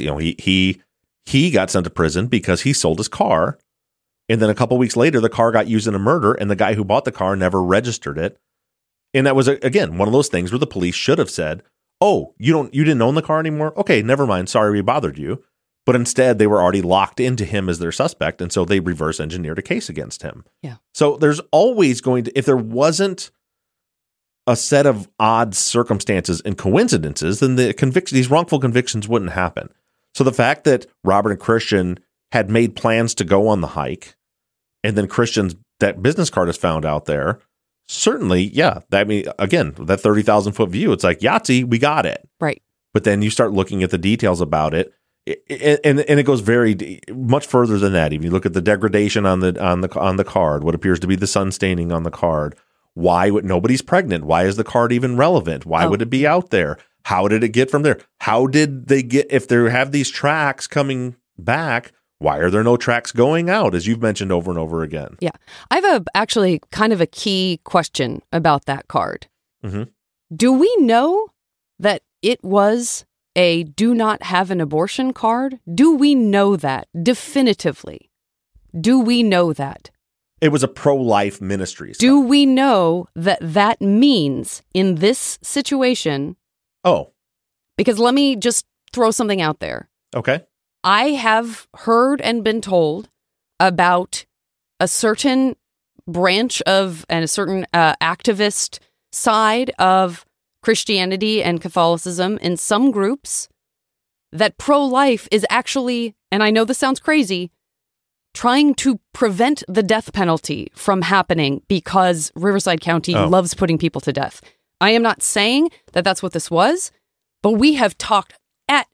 he got sent to prison because he sold his car. And then a couple weeks later, the car got used in a murder, and the guy who bought the car never registered it. And that was, again, one of those things where the police should have said, "Oh, you didn't own the car anymore? Okay, never mind. Sorry we bothered you." But instead, they were already locked into him as their suspect, and so they reverse engineered a case against him. Yeah. So there's always going to, if there wasn't a set of odd circumstances and coincidences, then these wrongful convictions wouldn't happen. So the fact that Robert and Christian had made plans to go on the hike, and then Christian's that business card is found out there, certainly, yeah. Again, that 30,000 foot view, it's like, Yahtzee, we got it. Right. But then you start looking at the details about it, and it goes much further than that. Even you look at the degradation on the card, what appears to be the sun staining on the card. Why would nobody's pregnant? Why is the card even relevant? Why would it be out there? How did it get from there? How did they get, if they have these tracks coming back, why are there no tracks going out, as you've mentioned over and over again? Yeah. I have actually kind of a key question about that card. Mm-hmm. Do we know that it was a do not have an abortion card? Do we know that definitively? Do we know that? It was a pro-life ministry. Do we know that that means in this situation? Oh. Because let me just throw something out there. Okay. I have heard and been told about a certain branch of and a certain activist side of Christianity and Catholicism in some groups that pro-life is actually, and I know this sounds crazy, trying to prevent the death penalty from happening because Riverside County loves putting people to death. I am not saying that that's what this was, but we have talked at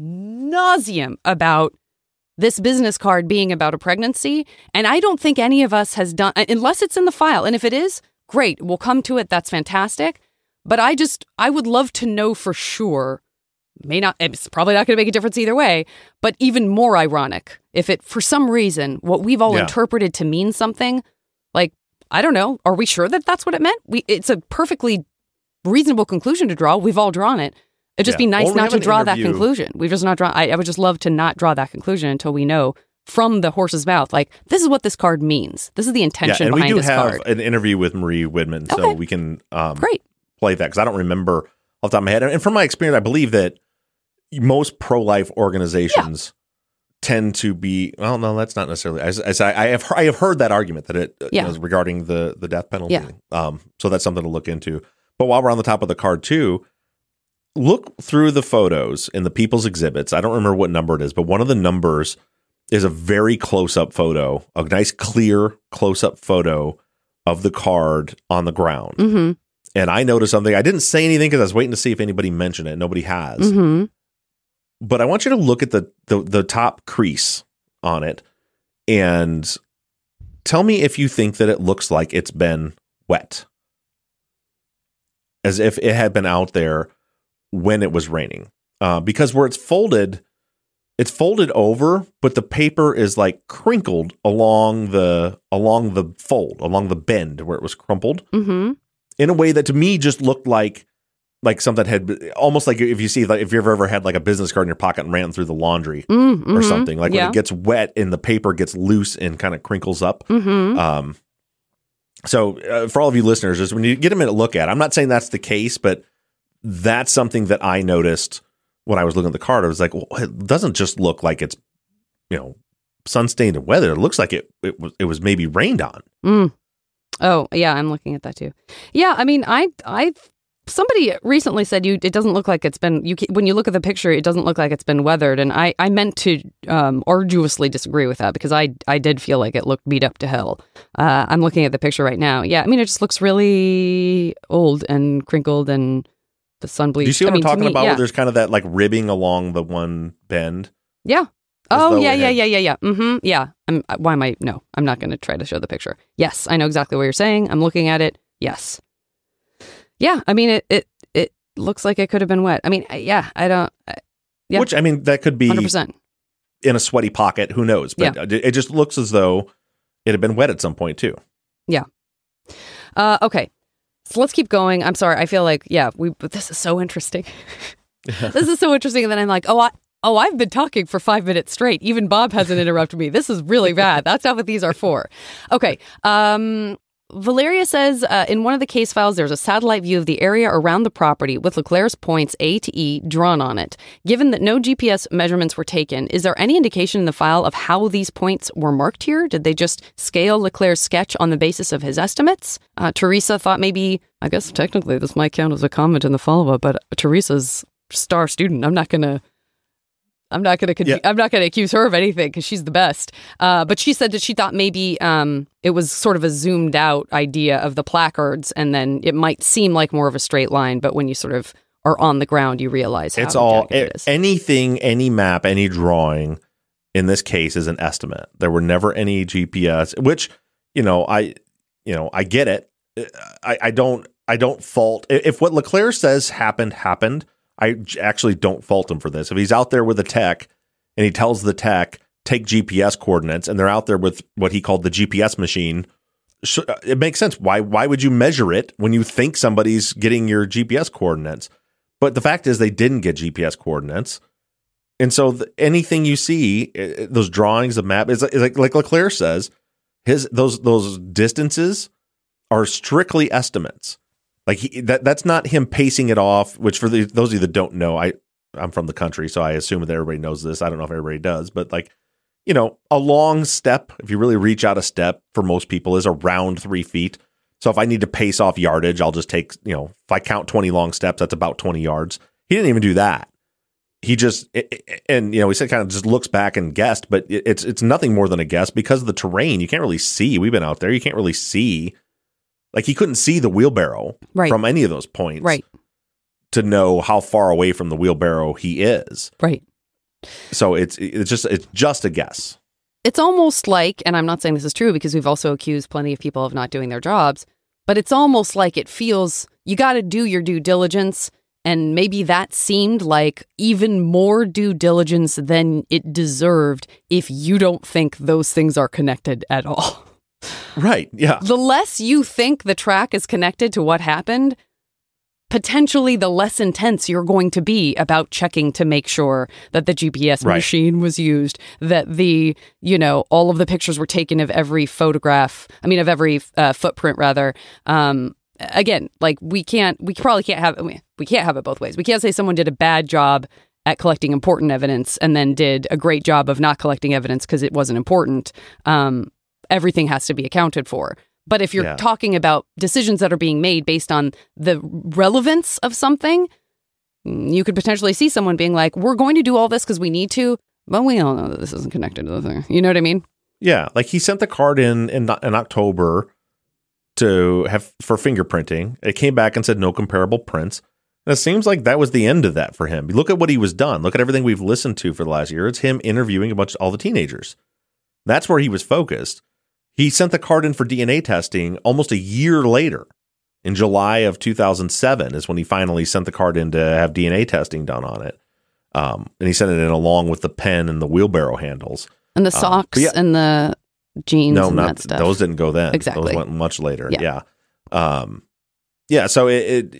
nauseum about this business card being about a pregnancy, and I don't think any of us has done, unless it's in the file, and if it is, great, we'll come to it, that's fantastic, but I would love to know for sure. It's probably not going to make a difference either way, but even more ironic if it, for some reason, what we've all interpreted to mean something, like, I don't know, are we sure that that's what it meant? It's a perfectly reasonable conclusion to draw. We've all drawn it. It'd just be nice not to draw that conclusion. We've just not drawn. I would just love to not draw that conclusion until we know from the horse's mouth, like, this is what this card means. This is the intention behind this card. And we do have an interview with Marie Widman, so we can play that, because I don't remember off the top of my head. And from my experience, I believe that most pro-life organizations tend to be, well, no, that's not necessarily. I have heard that argument that it is regarding the death penalty. Yeah. So that's something to look into. But while we're on the top of the card too, look through the photos in the people's exhibits. I don't remember what number it is, but one of the numbers is a very close-up photo, a nice clear close-up photo of the card on the ground. Mm-hmm. And I noticed something. I didn't say anything because I was waiting to see if anybody mentioned it. Nobody has. Mm-hmm. But I want you to look at the top crease on it and tell me if you think that it looks like it's been wet, as if it had been out there when it was raining. Because where it's folded over, but the paper is like crinkled along the fold, along the bend where it was crumpled, mm-hmm. in a way that to me just looked like something had, almost like if you've ever had like a business card in your pocket and ran through the laundry mm-hmm. or something, like when it gets wet and the paper gets loose and kind of crinkles up. Mm-hmm. So for all of you listeners, just when you get a minute look at it, I'm not saying that's the case, but that's something that I noticed when I was looking at the card. I was like, well, it doesn't just look like it's, sun-stained and weathered. It looks like it was maybe rained on. Mm. Oh, yeah, I'm looking at that too. Yeah, I mean, somebody recently said it doesn't look like it's been, when you look at the picture, it doesn't look like it's been weathered. And I meant to arduously disagree with that, because I did feel like it looked beat up to hell. I'm looking at the picture right now. Yeah, I mean, it just looks really old and crinkled and the sun bleached. Do you see what I'm talking about? Where there's kind of that like ribbing along the one bend? Yeah. Oh, yeah. Mm-hmm. Yeah. No, I'm not going to try to show the picture. Yes, I know exactly what you're saying. I'm looking at it. Yes. Yeah, I mean, it looks like it could have been wet. I mean, yeah, I don't... yeah. Which, I mean, that could be 100%. In a sweaty pocket. Who knows? But it just looks as though it had been wet at some point, too. Yeah. Okay. So let's keep going. I'm sorry. I feel like, this is so interesting. This is so interesting. And then I'm like, I've been talking for 5 minutes straight. Even Bob hasn't interrupted me. This is really bad. That's not what these are for. Okay. Valeria says in one of the case files, there's a satellite view of the area around the property with Leclerc's points A to E drawn on it. Given that no GPS measurements were taken, is there any indication in the file of how these points were marked here? Did they just scale Leclerc's sketch on the basis of his estimates? Teresa thought maybe, I guess technically this might count as a comment in the follow-up, but Teresa's star student. I'm not going to accuse her of anything because she's the best. But she said that she thought maybe it was sort of a zoomed out idea of the placards, and then it might seem like more of a straight line. But when you sort of are on the ground, you realize how it's all it is. Anything, any map, any drawing in this case is an estimate. There were never any GPS, which I get it. I don't fault if what Leclerc says happened. I actually don't fault him for this. If he's out there with a tech and he tells the tech, take GPS coordinates, and they're out there with what he called the GPS machine, it makes sense. Why would you measure it when you think somebody's getting your GPS coordinates? But the fact is they didn't get GPS coordinates. And so anything you see, those drawings, the map, is like Leclerc says, those distances are strictly estimates. Like that's not him pacing it off, which for those of you that don't know, I'm from the country, so I assume that everybody knows this. I don't know if everybody does, but a long step, if you really reach out a step for most people is around 3 feet. So if I need to pace off yardage, I'll just take, if I count 20 long steps, that's about 20 yards. He didn't even do that. He just, he said kind of just looks back and guessed, but it's nothing more than a guess because of the terrain. You can't really see. We've been out there. You can't really see. Like he couldn't see the wheelbarrow from any of those points to know how far away from the wheelbarrow he is. Right. So it's just a guess. It's almost like, and I'm not saying this is true because we've also accused plenty of people of not doing their jobs, but it's almost like it feels you got to do your due diligence. And maybe that seemed like even more due diligence than it deserved if you don't think those things are connected at all. Right, yeah. The less you think the track is connected to what happened, potentially the less intense you're going to be about checking to make sure that the GPS machine was used, that all of the pictures were taken of every of every footprint rather. Again, like we can't have it both ways. We can't say someone did a bad job at collecting important evidence and then did a great job of not collecting evidence because it wasn't important. Everything has to be accounted for. But if you're talking about decisions that are being made based on the relevance of something, you could potentially see someone being like, we're going to do all this because we need to, but we all know that this isn't connected to the thing. You know what I mean? Yeah. Like he sent the card in October for fingerprinting. It came back and said no comparable prints. And it seems like that was the end of that for him. Look at what he was done. Look at everything we've listened to for the last year. It's him interviewing all the teenagers. That's where he was focused. He sent the card in for DNA testing almost a year later. In July of 2007 is when he finally sent the card in to have DNA testing done on it. And he sent it in along with the pen and the wheelbarrow handles. And the socks and the jeans and that stuff. Those didn't go then. Exactly. Those went much later. Yeah. So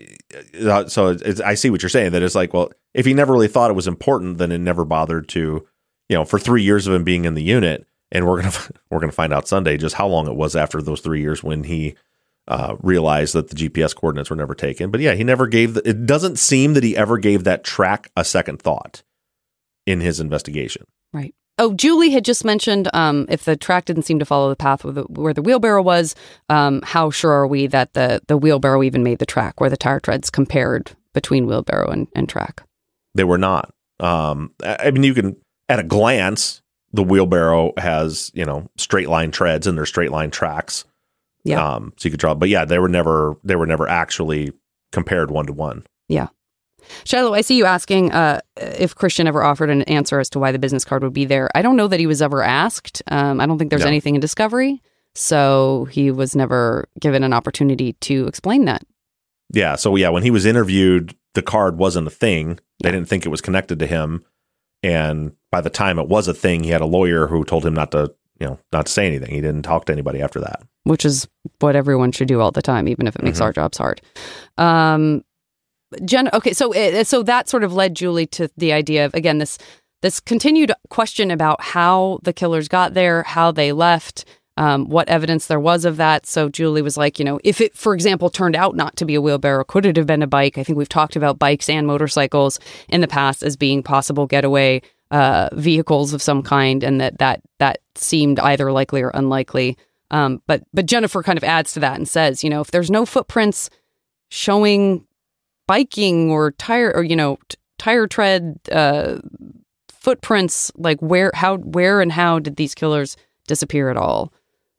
I see what you're saying, that it's like, well, if he never really thought it was important, then it never bothered to, for 3 years of him being in the unit. And we're gonna find out Sunday just how long it was after those 3 years when he realized that the GPS coordinates were never taken. But yeah, he never gave. It doesn't seem that he ever gave that track a second thought in his investigation. Right. Oh, Julie had just mentioned if the track didn't seem to follow the path where the wheelbarrow was, how sure are we that the wheelbarrow even made the track where the tire treads compared between wheelbarrow and track? They were not. I mean, you can at a glance. The wheelbarrow has, straight line treads and they're straight line tracks. Yeah. So you could draw, but yeah, they were never actually compared 1-to-1. Yeah. Shiloh, I see you asking if Christian ever offered an answer as to why the business card would be there. I don't know that he was ever asked. I don't think there's anything in discovery. So he was never given an opportunity to explain that. Yeah. So yeah, when he was interviewed, the card wasn't a thing. They didn't think it was connected to him. And by the time it was a thing, he had a lawyer who told him not to say anything. He didn't talk to anybody after that. Which is what everyone should do all the time, even if it makes our jobs hard. Jen, okay, so that sort of led Julie to the idea of, again, this continued question about how the killers got there, how they left, what evidence there was of that. So Julie was like, if it, for example, turned out not to be a wheelbarrow, could it have been a bike? I think we've talked about bikes and motorcycles in the past as being possible getaway vehicles of some kind, and that seemed either likely or unlikely. But Jennifer kind of adds to that and says, if there's no footprints showing biking or tire tread footprints, like where and how did these killers disappear at all?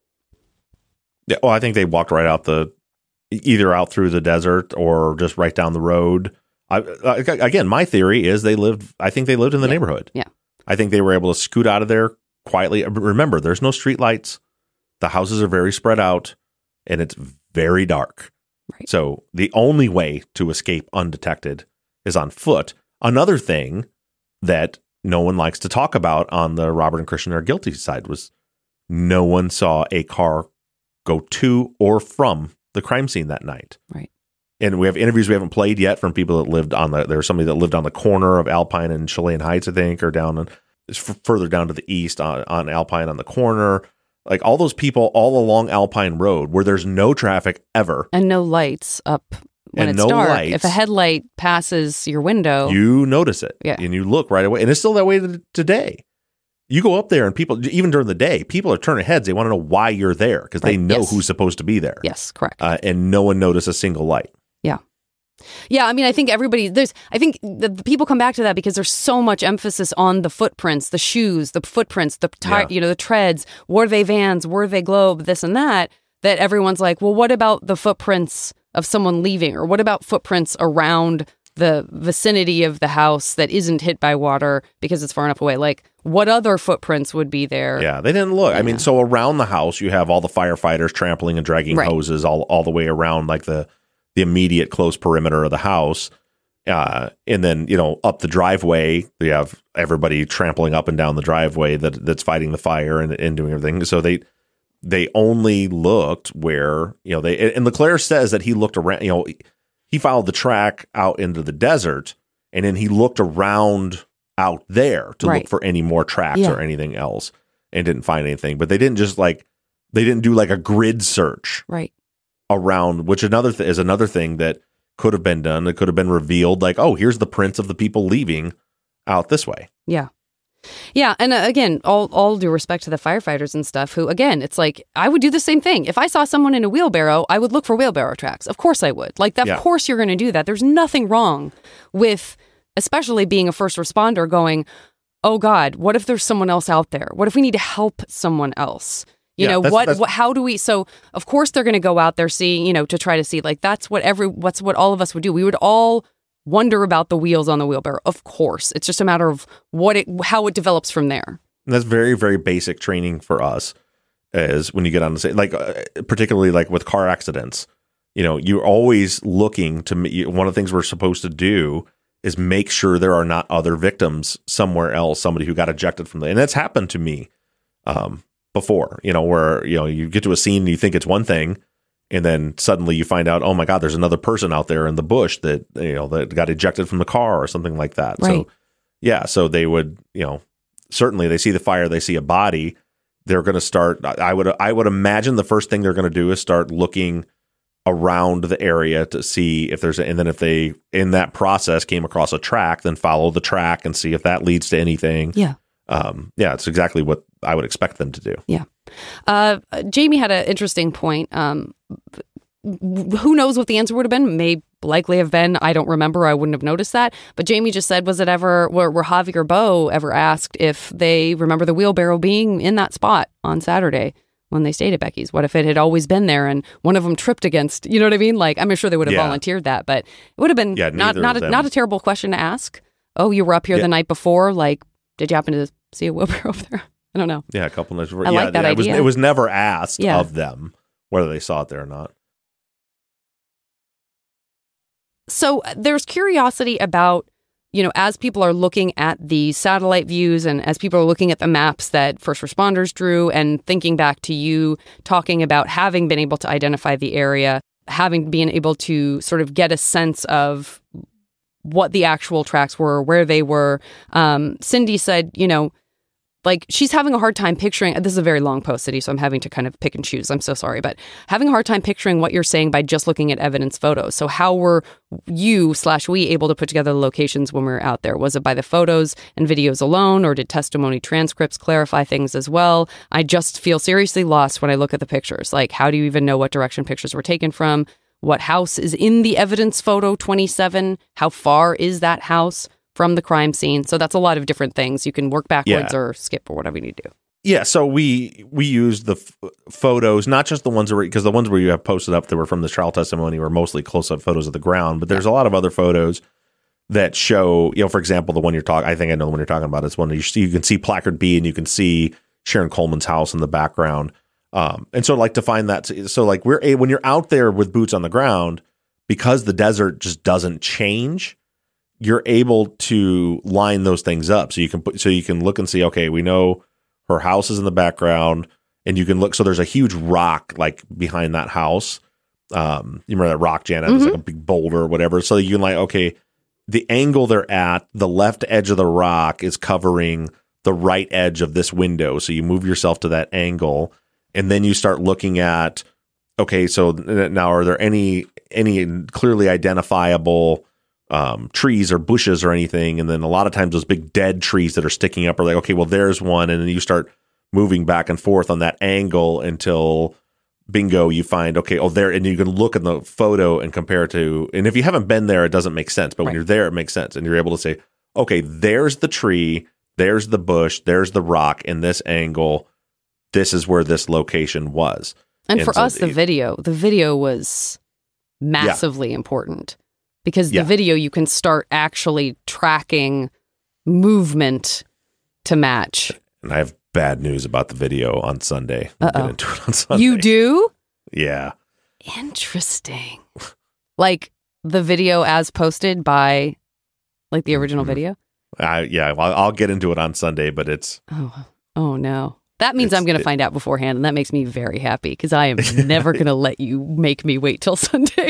Yeah, well, I think they walked right out either out through the desert or just right down the road. Again, my theory is I think they lived in the neighborhood. Yeah. I think they were able to scoot out of there quietly. Remember, there's no street lights. The houses are very spread out and it's very dark. Right. So the only way to escape undetected is on foot. Another thing that no one likes to talk about on the Robert and Christian are guilty side was no one saw a car go to or from the crime scene that night. Right. And we have interviews we haven't played yet from people that lived there's somebody that lived on the corner of Alpine and Chilean Heights, I think, or further down to the east on Alpine on the corner. Like all those people all along Alpine Road where there's no traffic ever. And no lights up when it's dark. Lights, if a headlight passes your window, you notice it. Yeah. And you look right away. And it's still that way today. You go up there and people, even during the day, people are turning heads. They want to know why you're there because they know who's supposed to be there. Yes, correct. And no one noticed a single light. Yeah. Yeah, I mean, I think the people come back to that because there's so much emphasis on the footprints, the shoes, the footprints, the treads. Were they Vans? Were they Globe? This and that everyone's like, well, what about the footprints of someone leaving? Or what about footprints around the vicinity of the house that isn't hit by water because it's far enough away? Like, what other footprints would be there? Yeah, they didn't look. Yeah. I mean, so around the house, you have all the firefighters trampling and dragging hoses all the way around, like the immediate close perimeter of the house. And then, up the driveway, you have everybody trampling up and down the driveway that's fighting the fire and doing everything. So they only looked where, and Leclerc says that he looked around, he followed the track out into the desert and then he looked around out there to look for any more tracks or anything else and didn't find anything. But they didn't they didn't do like a grid search. Right. Around, which is another thing that could have been done. It could have been revealed like, oh, here's the prints of the people leaving out this way. Yeah. Yeah. And again, all due respect to the firefighters and stuff who, again, it's like, I would do the same thing. If I saw someone in a wheelbarrow, I would look for wheelbarrow tracks. Of course I would. Like, of course you're going to do that. There's nothing wrong with, especially being a first responder, going, oh God, what if there's someone else out there? What if we need to help someone else? How do we, so of course they're going to go out there seeing, to try to see, like, that's what all of us would do. We would all wonder about the wheels on the wheelbarrow. Of course. It's just a matter of how it develops from there. And that's very, very basic training for us is when you get on the same, like, particularly like with car accidents, you're always looking to, one of the things we're supposed to do is make sure there are not other victims somewhere else, somebody who got ejected from and that's happened to me, before, where, you get to a scene and you think it's one thing and then suddenly you find out, oh my God, there's another person out there in the bush that, that got ejected from the car or something like that. Right. So, so they would, certainly they see the fire, they see a body, they're going to start, I would imagine the first thing they're going to do is start looking around the area to see if there's, and then if they, in that process, came across a track, then follow the track and see if that leads to anything. Yeah. It's exactly what I would expect them to do. Yeah. Jamie had an interesting point. Who knows what the answer would have been? May likely have been, I don't remember. I wouldn't have noticed that. But Jamie just said, was it ever, were Javi or Bo ever asked if they remember the wheelbarrow being in that spot on Saturday when they stayed at Becky's? What if it had always been there and one of them tripped against, you know what I mean? Like, I'm sure they would have volunteered that, but it would have been not a terrible question to ask. Oh, you were up here the night before. Like, did you happen to see a wheelbarrow over there? I don't know. Yeah, a couple nights. I like that idea. It was never asked of them whether they saw it there or not. So there's curiosity about, as people are looking at the satellite views and as people are looking at the maps that first responders drew and thinking back to you talking about having been able to identify the area, having been able to sort of get a sense of what the actual tracks were, where they were. Cindy said, like she's having a hard time picturing, this is a very long post, City, so I'm having to kind of pick and choose. I'm so sorry, but having a hard time picturing what you're saying by just looking at evidence photos. So how were you/we able to put together the locations when we were out there? Was it by the photos and videos alone, or did testimony transcripts clarify things as well? I just feel seriously lost when I look at the pictures. Like, how do you even know what direction pictures were taken from? What house is in the evidence photo 27? How far is that house from the crime scene? So that's a lot of different things. You can work backwards or skip or whatever you need to do. Yeah, so we used the photos, not just the ones that were, because the ones where you have posted up that were from the trial testimony were mostly close-up photos of the ground, but there's a lot of other photos that show, for example, the one you're talking, I think I know the one you're talking about. It's one that you can see placard B and you can see Sharon Coleman's house in the background. And so like to find that, so like when you're out there with boots on the ground, because the desert just doesn't change, you're able to line those things up. So you can look and see, okay, we know her house is in the background, and you can look. So there's a huge rock like behind that house. You remember that rock, Janet? There's like a big boulder or whatever. So you can like, okay, the angle they're at, the left edge of the rock is covering the right edge of this window. So you move yourself to that angle, and then you start looking at, okay, so now are there any clearly identifiable trees or bushes or anything? And then a lot of times those big dead trees that are sticking up are like, okay, well, there's one. And then you start moving back and forth on that angle until bingo, you find, okay, oh, there, and you can look in the photo and compare to, and if you haven't been there, it doesn't make sense. But when you're there, it makes sense. And you're able to say, okay, there's the tree, there's the bush, there's the rock in this angle. This is where this location was. And for us, the video was massively important. Because the video, you can start actually tracking movement to match. And I have bad news about the video on Sunday. We'll get into it on Sunday. You do? Yeah. Interesting. Like the video as posted by like the original video? I'll get into it on Sunday, but it's... Oh no. That means I'm going to find out beforehand, and that makes me very happy because I am never going to let you make me wait till Sunday.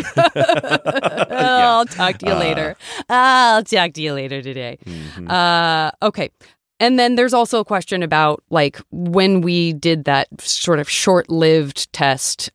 I'll talk to you later. I'll talk to you later today. Okay. And then there's also a question about like when we did that sort of short-lived test,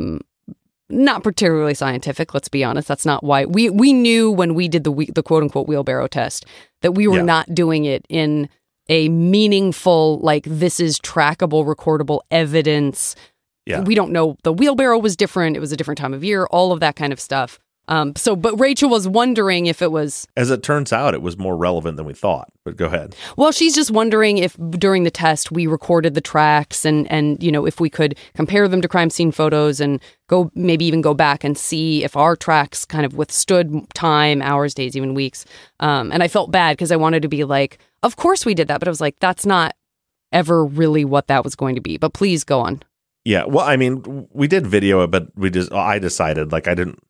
not particularly scientific, let's be honest. That's not why. We knew when we did the quote-unquote wheelbarrow test that we were not doing it in a meaningful, like, this is trackable, recordable evidence. Yeah. We don't know. The wheelbarrow was different. It was a different time of year, all of that kind of stuff. But Rachel was wondering if it was... As it turns out, it was more relevant than we thought. But go ahead. Well, she's just wondering if during the test we recorded the tracks and if we could compare them to crime scene photos and maybe even go back and see if our tracks kind of withstood time, hours, days, even weeks. And I felt bad because I wanted to be like, of course we did that. But I was like, that's not ever really what that was going to be. But please go on. Yeah. Well, I mean, we did video it, but I decided like I didn't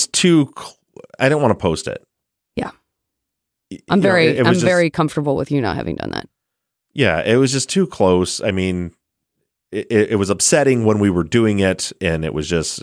want to post it. Yeah. I'm very comfortable with you not having done that. Yeah. It was just too close. I mean, it was upsetting when we were doing it, and I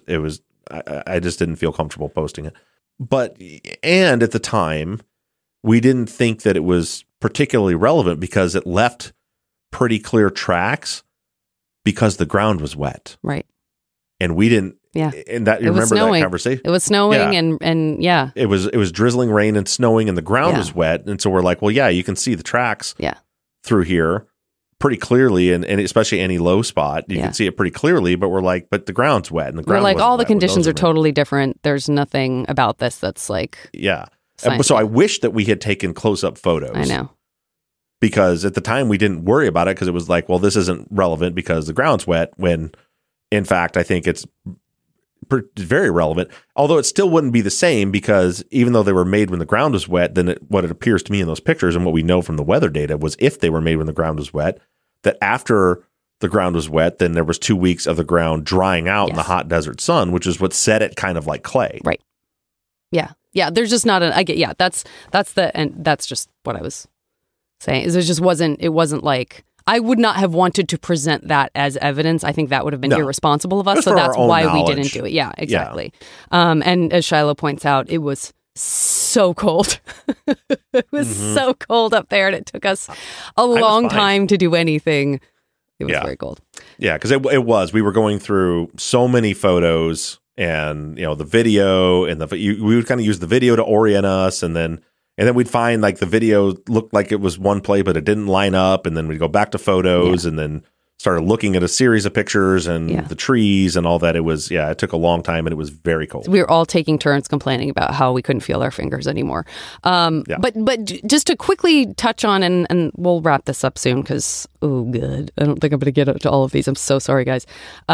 just didn't feel comfortable posting it. And at the time, we didn't think that it was particularly relevant because it left pretty clear tracks because the ground was wet. Right. And we didn't. Yeah. And that, you remember that conversation? It was snowing and yeah. It was drizzling rain and snowing, and the ground was wet. And so we're like, well, yeah, you can see the tracks through here pretty clearly, and especially any low spot, you can see it pretty clearly, but we're like, but the ground's wet, and the ground we're like, all the wet. conditions are totally different. There's nothing about this that's like So I wish that we had taken close-up photos. I know. Because at the time we didn't worry about it because it was like, well, this isn't relevant because the ground's wet, when in fact I think it's very relevant, although it still wouldn't be the same, because even though they were made when the ground was wet, then what it appears to me in those pictures and what we know from the weather data was if they were made when the ground was wet, that after the ground was wet, then there was 2 weeks of the ground drying out in the hot desert sun, which is what set it kind of like clay. Right. Yeah. Yeah. There's just not that's just what I was saying, is it wasn't like, I would not have wanted to present that as evidence. I think that would have been irresponsible of us. So that's why we didn't do it. Yeah, exactly. Yeah. And as Shiloh points out, it was so cold. It was so cold up there, and it took us a long time to do anything. It was very cold. Yeah, because it was. We were going through so many photos, and the video, and we would kind of use the video to orient us, and then we'd find like the video looked like it was one play, but it didn't line up, and then we'd go back to photos, and then started looking at a series of pictures and the trees and all that. It took a long time, and it was very cold. We were all taking turns complaining about how we couldn't feel our fingers anymore. But just to quickly touch on, and we'll wrap this up soon because, oh, good. I don't think I'm going to get to all of these. I'm so sorry, guys.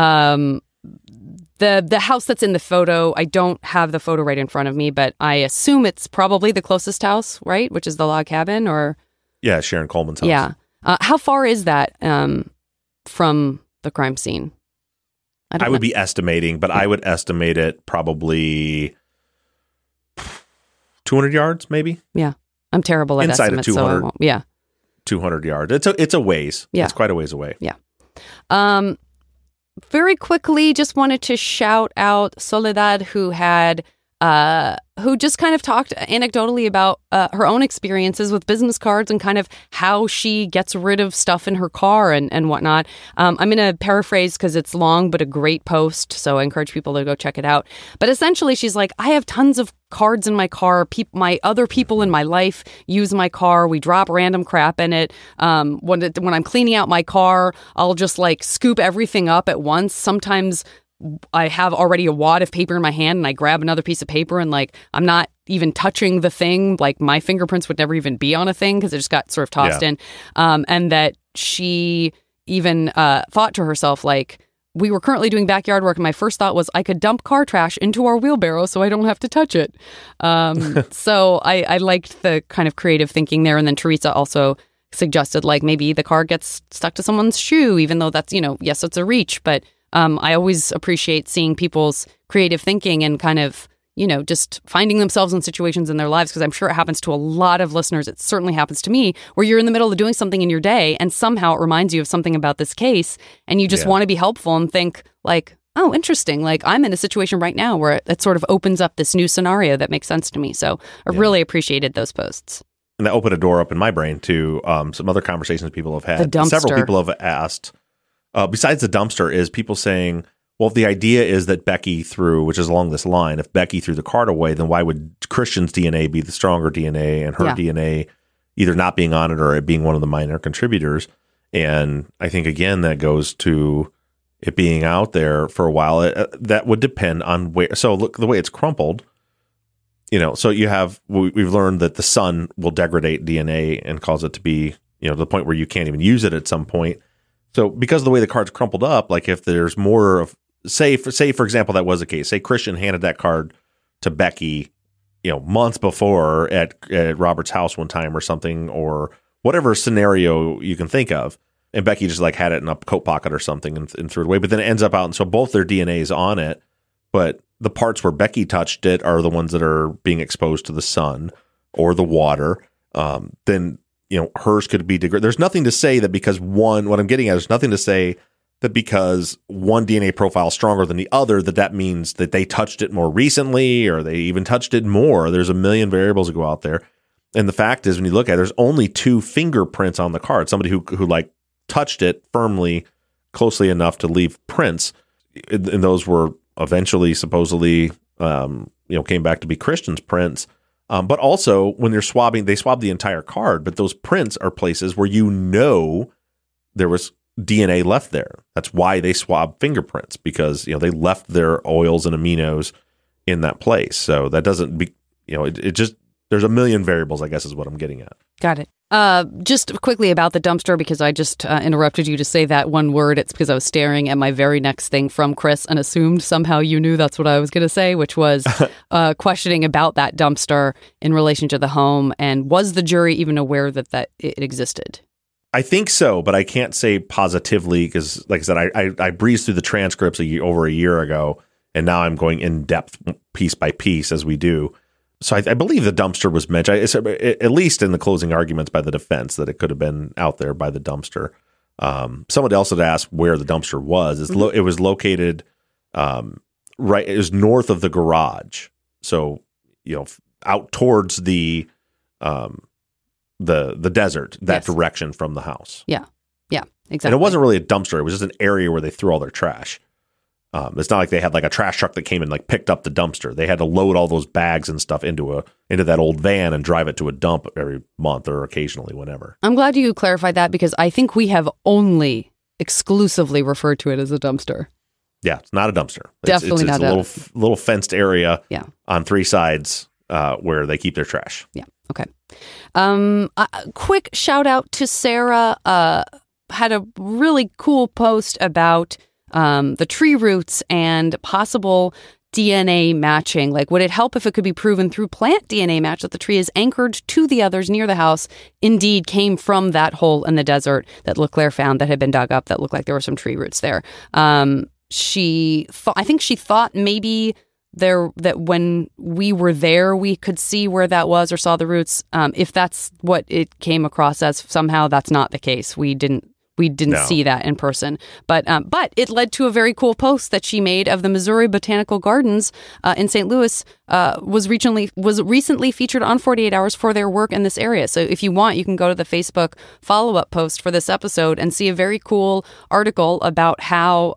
The house that's in the photo, I don't have the photo right in front of me, but I assume it's probably the closest house, right? Which is the log cabin, or? Yeah, Sharon Coleman's house. Yeah. How far is that from the crime scene? I would be estimating, but I would estimate it probably 200 yards, maybe. Yeah. I'm terrible at inside estimates, of 200. so I won't. Yeah. 200 yards. It's a ways. Yeah. It's quite a ways away. Yeah. Very quickly, just wanted to shout out Soledad, who just kind of talked anecdotally about her own experiences with business cards and kind of how she gets rid of stuff in her car and whatnot. I'm going to paraphrase because it's long, but a great post. So I encourage people to go check it out. But essentially, she's like, I have tons of cards in my car. My other people in my life use my car. We drop random crap in it. When I'm cleaning out my car, I'll just like scoop everything up at once. Sometimes I have already a wad of paper in my hand and I grab another piece of paper and like I'm not even touching the thing. Like my fingerprints would never even be on a thing because it just got sort of tossed in. And that she even thought to herself, like, we were currently doing backyard work and my first thought was I could dump car trash into our wheelbarrow so I don't have to touch it. So I liked the kind of creative thinking there. And then Teresa also suggested like maybe the car gets stuck to someone's shoe, even though that's, yes, it's a reach, but I always appreciate seeing people's creative thinking and kind of, just finding themselves in situations in their lives, because I'm sure it happens to a lot of listeners. It certainly happens to me, where you're in the middle of doing something in your day and somehow it reminds you of something about this case and you just want to be helpful and think like, oh, interesting. Like I'm in a situation right now where it sort of opens up this new scenario that makes sense to me. So I really appreciated those posts. And that opened a door up in my brain to some other conversations people have had. The dumpster. Several people have asked, besides the dumpster, is people saying, well, if the idea is that Becky threw, which is along this line, if Becky threw the card away, then why would Christian's DNA be the stronger DNA and her DNA either not being on it or it being one of the minor contributors? And I think, again, that goes to it being out there for a while. That would depend on where. So look, the way it's crumpled, so you have, we've learned that the sun will degrade DNA and cause it to be, to the point where you can't even use it at some point. So because of the way the card's crumpled up, like if there's more of, say for example, that was the case. Say Christian handed that card to Becky, months before at Robert's house one time or something, or whatever scenario you can think of, and Becky just like had it in a coat pocket or something and threw it away. But then it ends up out, and so both their DNA's on it, but the parts where Becky touched it are the ones that are being exposed to the sun or the water. Then hers could be degraded. There's nothing to say that because what I'm getting at is nothing to say that because one DNA profile is stronger than the other, that means that they touched it more recently or they even touched it more. There's a million variables that go out there. And the fact is, when you look at it, there's only 2 fingerprints on the card. Somebody who like touched it firmly, closely enough to leave prints. And those were eventually supposedly, came back to be Christian's prints. But also when they're swabbing, they swab the entire card, but those prints are places where there was DNA left there. That's why they swab fingerprints, because they left their oils and aminos in that place. So that doesn't be, it just, there's a million variables, I guess, is what I'm getting at. Got it. Just quickly about the dumpster, because I just interrupted you to say that one word. It's because I was staring at my very next thing from Chris and assumed somehow you knew that's what I was going to say, which was questioning about that dumpster in relation to the home. And was the jury even aware that it existed? I think so, but I can't say positively because, like I said, I breezed through the transcripts over a year ago, and now I'm going in depth piece by piece as we do. So I believe the dumpster was mentioned, at least in the closing arguments by the defense, that it could have been out there by the dumpster. Someone else had asked where the dumpster was. It was located right. It was north of the garage. So out towards the desert, that Yes. direction from the house. Yeah, exactly. And it wasn't really a dumpster. It was just an area where they threw all their trash. It's not like they had like a trash truck that came and like picked up the dumpster. They had to load all those bags and stuff into that old van and drive it to a dump every month or occasionally, whenever. I'm glad you clarified that because I think we have only exclusively referred to it as a dumpster. Yeah, it's not a dumpster. Definitely it's not a a- little fenced area Yeah. on 3 sides where they keep their trash. Yeah. Okay. Quick shout out to Sarah. Had a really cool post about the tree roots and possible DNA matching. Like, would it help if it could be proven through plant DNA match that the tree is anchored to the others near the house indeed came from that hole in the desert that LeClaire found that had been dug up that looked like there were some tree roots there? I think she thought maybe that when we were there, we could see where that was or saw the roots. If that's what it came across as, somehow that's not the case. We didn't No. see that in person, but it led to a very cool post that she made of the Missouri Botanical Gardens in St. Louis. Was recently featured on 48 Hours for their work in this area. So if you want, you can go to the Facebook follow-up post for this episode and see a very cool article about how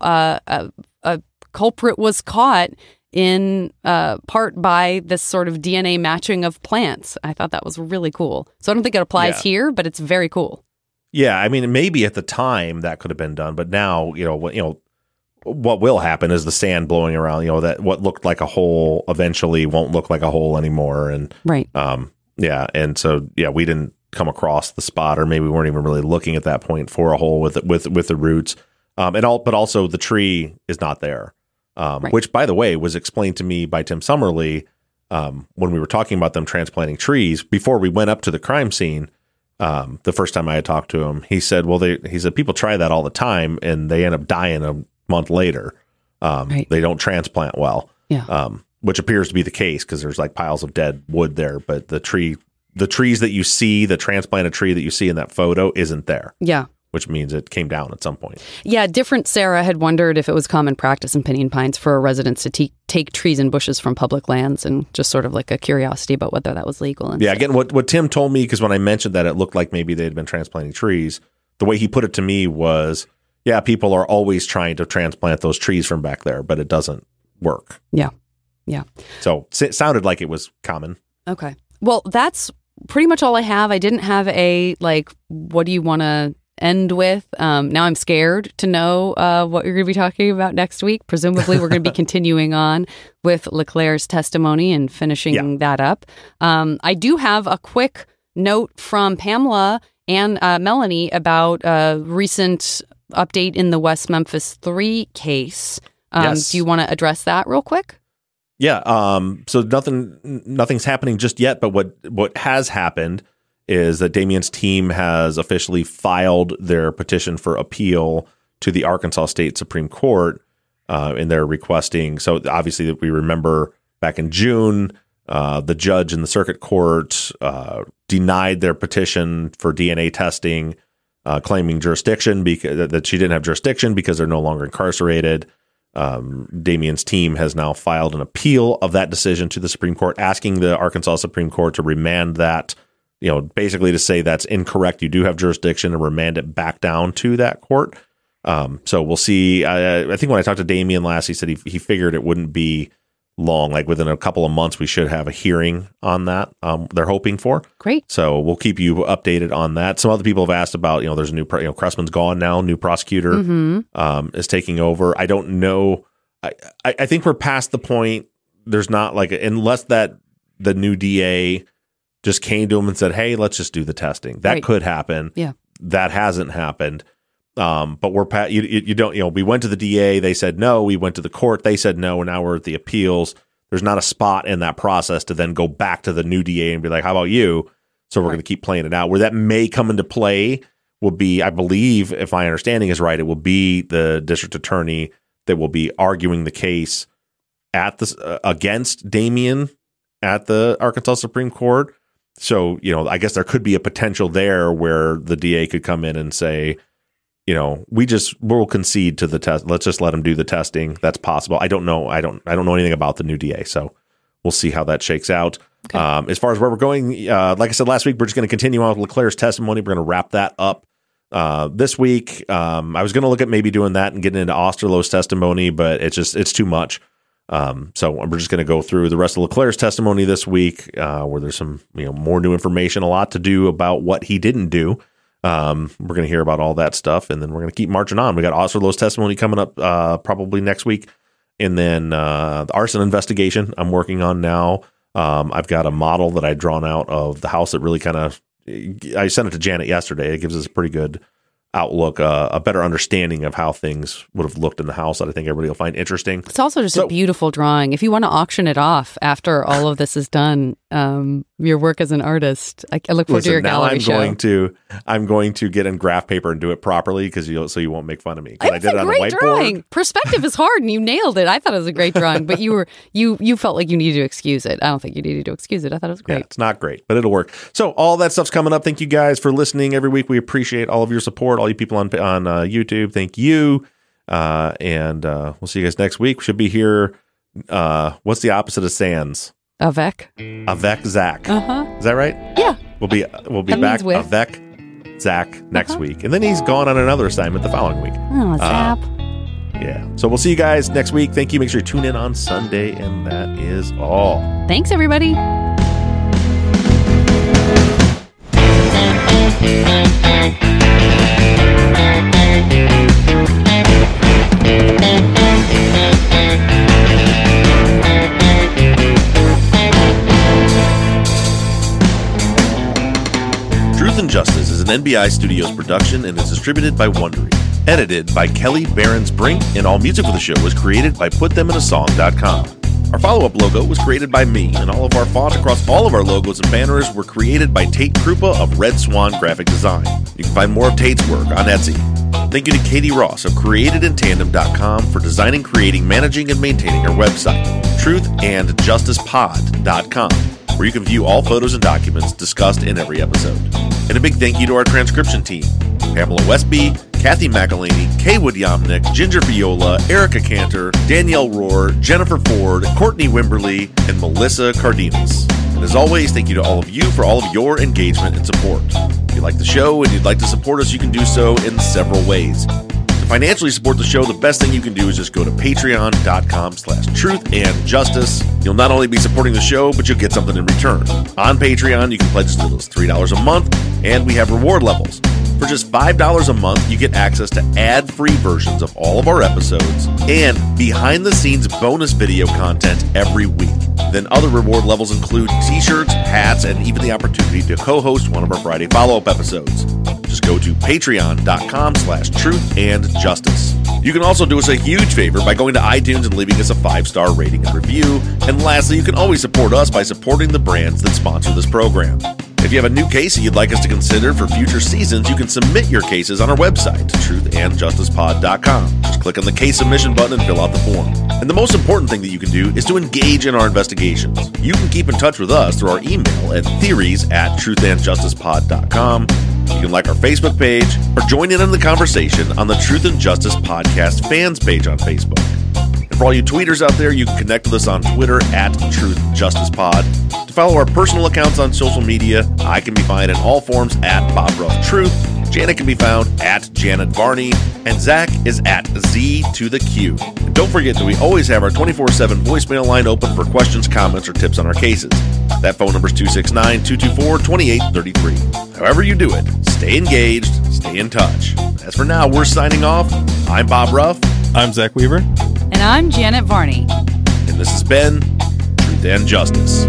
a culprit was caught in part by this sort of DNA matching of plants. I thought that was really cool. So I don't think it applies Yeah. here, but it's very cool. Yeah, I mean, maybe at the time that could have been done, but now, what will happen is the sand blowing around, that what looked like a hole eventually won't look like a hole anymore. And Right. and so we didn't come across the spot, or maybe we weren't even really looking at that point for a hole with the roots. But also the tree is not there, Right. which, by the way, was explained to me by Tim Summerly when we were talking about them transplanting trees before we went up to the crime scene. The first time I had talked to him, he said, people try that all the time and they end up dying a month later. Right. They don't transplant well, Yeah. which appears to be the case because there's like piles of dead wood there. But the trees that you see, the transplanted tree that you see in that photo isn't there, Yeah. which means it came down at some point. Yeah, different Sarah had wondered if it was common practice in Pinyon Pines for residents to take trees and bushes from public lands, and just sort of like a curiosity about whether that was legal. And Yeah, stuff. again, what Tim told me, because when I mentioned that it looked like maybe they had been transplanting trees, the way he put it to me was, yeah, people are always trying to transplant those trees from back there, but it doesn't work. Yeah. Yeah. So it sounded like it was common. Okay. Well, that's pretty much all I have. I didn't have a, what do you want to end with? Now I'm scared to know what you're going to be talking about next week. Presumably, we're going to be continuing on with LeClaire's testimony and finishing that up. I do have a quick note from Pamela and Melanie about a recent update in the West Memphis 3 case. Yes. Do you want to address that real quick? Yeah. So nothing's happening just yet, but what has happened is that Damien's team has officially filed their petition for appeal to the Arkansas State Supreme Court, and they're requesting. So obviously, we remember back in June, the judge in the circuit court denied their petition for DNA testing, claiming jurisdiction that she didn't have jurisdiction because they're no longer incarcerated. Damien's team has now filed an appeal of that decision to the Supreme Court, asking the Arkansas Supreme Court to remand that, basically to say that's incorrect. You do have jurisdiction, and remand it back down to that court. So we'll see. I think when I talked to Damien last, he said he figured it wouldn't be long, like within a couple of months, we should have a hearing on that. They're hoping for. Great. So we'll keep you updated on that. Some other people have asked about, there's a new, Cressman's gone now, new prosecutor is taking over. I don't know. I think we're past the point. There's not unless that the new DA just came to him and said, hey, let's just do the testing. That Right. could happen. Yeah. That hasn't happened. But we're you don't, we went to the DA, they said no, we went to the court, they said no, and now we're at the appeals. There's not a spot in that process to then go back to the new DA and be like, how about you? So we're going to keep playing it out. Where that may come into play will be, I believe, if my understanding is right, it will be the district attorney that will be arguing the case at the against Damien at the Arkansas Supreme Court. So, I guess there could be a potential there where the DA could come in and say, we'll concede to the test. Let's just let them do the testing. That's possible. I don't know. I don't know anything about the new DA. So we'll see how that shakes out. Okay. As far as where we're going, like I said last week, we're just going to continue on with LeClaire's testimony. We're going to wrap that up this week. I was going to look at maybe doing that and getting into Osterloh's testimony, but it's too much. So we're just going to go through the rest of LeClaire's testimony this week, where there's some more new information, a lot to do about what he didn't do. We're going to hear about all that stuff, and then we're going to keep marching on. We got Osterloh's testimony coming up probably next week, and then the arson investigation I'm working on now. I've got a model that I'd drawn out of the house that really I sent it to Janet yesterday. It gives us a pretty good outlook, a better understanding of how things would have looked in the house that I think everybody will find interesting. It's also just a beautiful drawing. If you want to auction it off after all of this is done, your work as an artist, I look forward to your gallery show. I'm going to get in graph paper and do it properly so you won't make fun of me. I did it on a whiteboard. Drawing. Perspective is hard, and you nailed it. I thought it was a great drawing, but you felt like you needed to excuse it. I don't think you needed to excuse it. I thought it was great. Yeah, it's not great, but it'll work. So all that stuff's coming up. Thank you guys for listening every week. We appreciate all of your support. All you people on YouTube, thank you. And we'll see you guys next week. We should be here. What's the opposite of Sans? Avec Zach. Is that right? Yeah. We'll be back avec Zach next week, and then he's gone on another assignment the following week. Oh, Zap. Yeah. So we'll see you guys next week. Thank you. Make sure you tune in on Sunday, and that is all. Thanks, everybody. Truth and Justice is an NBI Studios production and is distributed by Wondery. Edited by Kelly Behrens-Brink, and all music for the show was created by PutThemInASong.com. Our follow-up logo was created by me, and all of our font across all of our logos and banners were created by Tate Krupa of Red Swan Graphic Design. You can find more of Tate's work on Etsy. Thank you to Katie Ross of CreatedInTandem.com for designing, creating, managing, and maintaining our website, TruthAndJusticePod.com, where you can view all photos and documents discussed in every episode. And a big thank you to our transcription team, Pamela Westby, Kathy McElhaney, Kaywood Yomnick, Ginger Viola, Erica Cantor, Danielle Rohr, Jennifer Ford, Courtney Wimberly, and Melissa Cardenas. And as always, thank you to all of you for all of your engagement and support. If you like the show and you'd like to support us, you can do so in several ways. To financially support the show, the best thing you can do is just go to patreon.com/truthandjustice. You'll not only be supporting the show, but you'll get something in return. On Patreon, you can pledge as little as $3 a month, and we have reward levels. For just $5 a month, you get access to ad-free versions of all of our episodes and behind-the-scenes bonus video content every week. Then other reward levels include t-shirts, hats, and even the opportunity to co-host one of our Friday follow-up episodes. Just go to patreon.com/truthandjustice. You can also do us a huge favor by going to iTunes and leaving us a 5-star rating and review. And lastly, you can always support us by supporting the brands that sponsor this program. If you have a new case that you'd like us to consider for future seasons, you can submit your cases on our website, truthandjusticepod.com. Just click on the case submission button and fill out the form. And the most important thing that you can do is to engage in our investigations. You can keep in touch with us through our email at theories@truthandjusticepod.com. You can like our Facebook page or join in on the conversation on the Truth and Justice Podcast fans page on Facebook. And for all you tweeters out there, you can connect with us on Twitter @TruthJusticePod. To follow our personal accounts on social media, I can be found in all forms @BobRuffTruth. Janet can be found @JanetVarney, and Zach is @Z2TheQ. And don't forget that we always have our 24/7 voicemail line open for questions, comments, or tips on our cases. That phone number is 269-224-2833. However you do it, stay engaged, stay in touch. As for now, we're signing off. I'm Bob Ruff. I'm Zach Weaver. And I'm Janet Varney. And this has been Truth and Justice.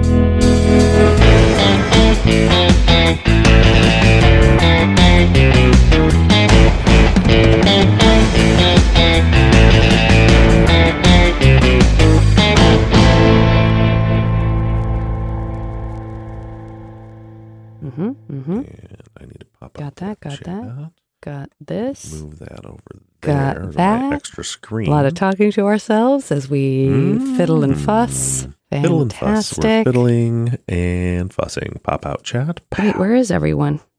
And I need to pop Got up that, got chat. that. Got this. Move that over Got there. that. My extra screen. A lot of talking to ourselves as we fiddle and fuss. Fiddle and fuss. We're Fantastic. fiddling and fussing. Pop out chat. Wait, where is everyone?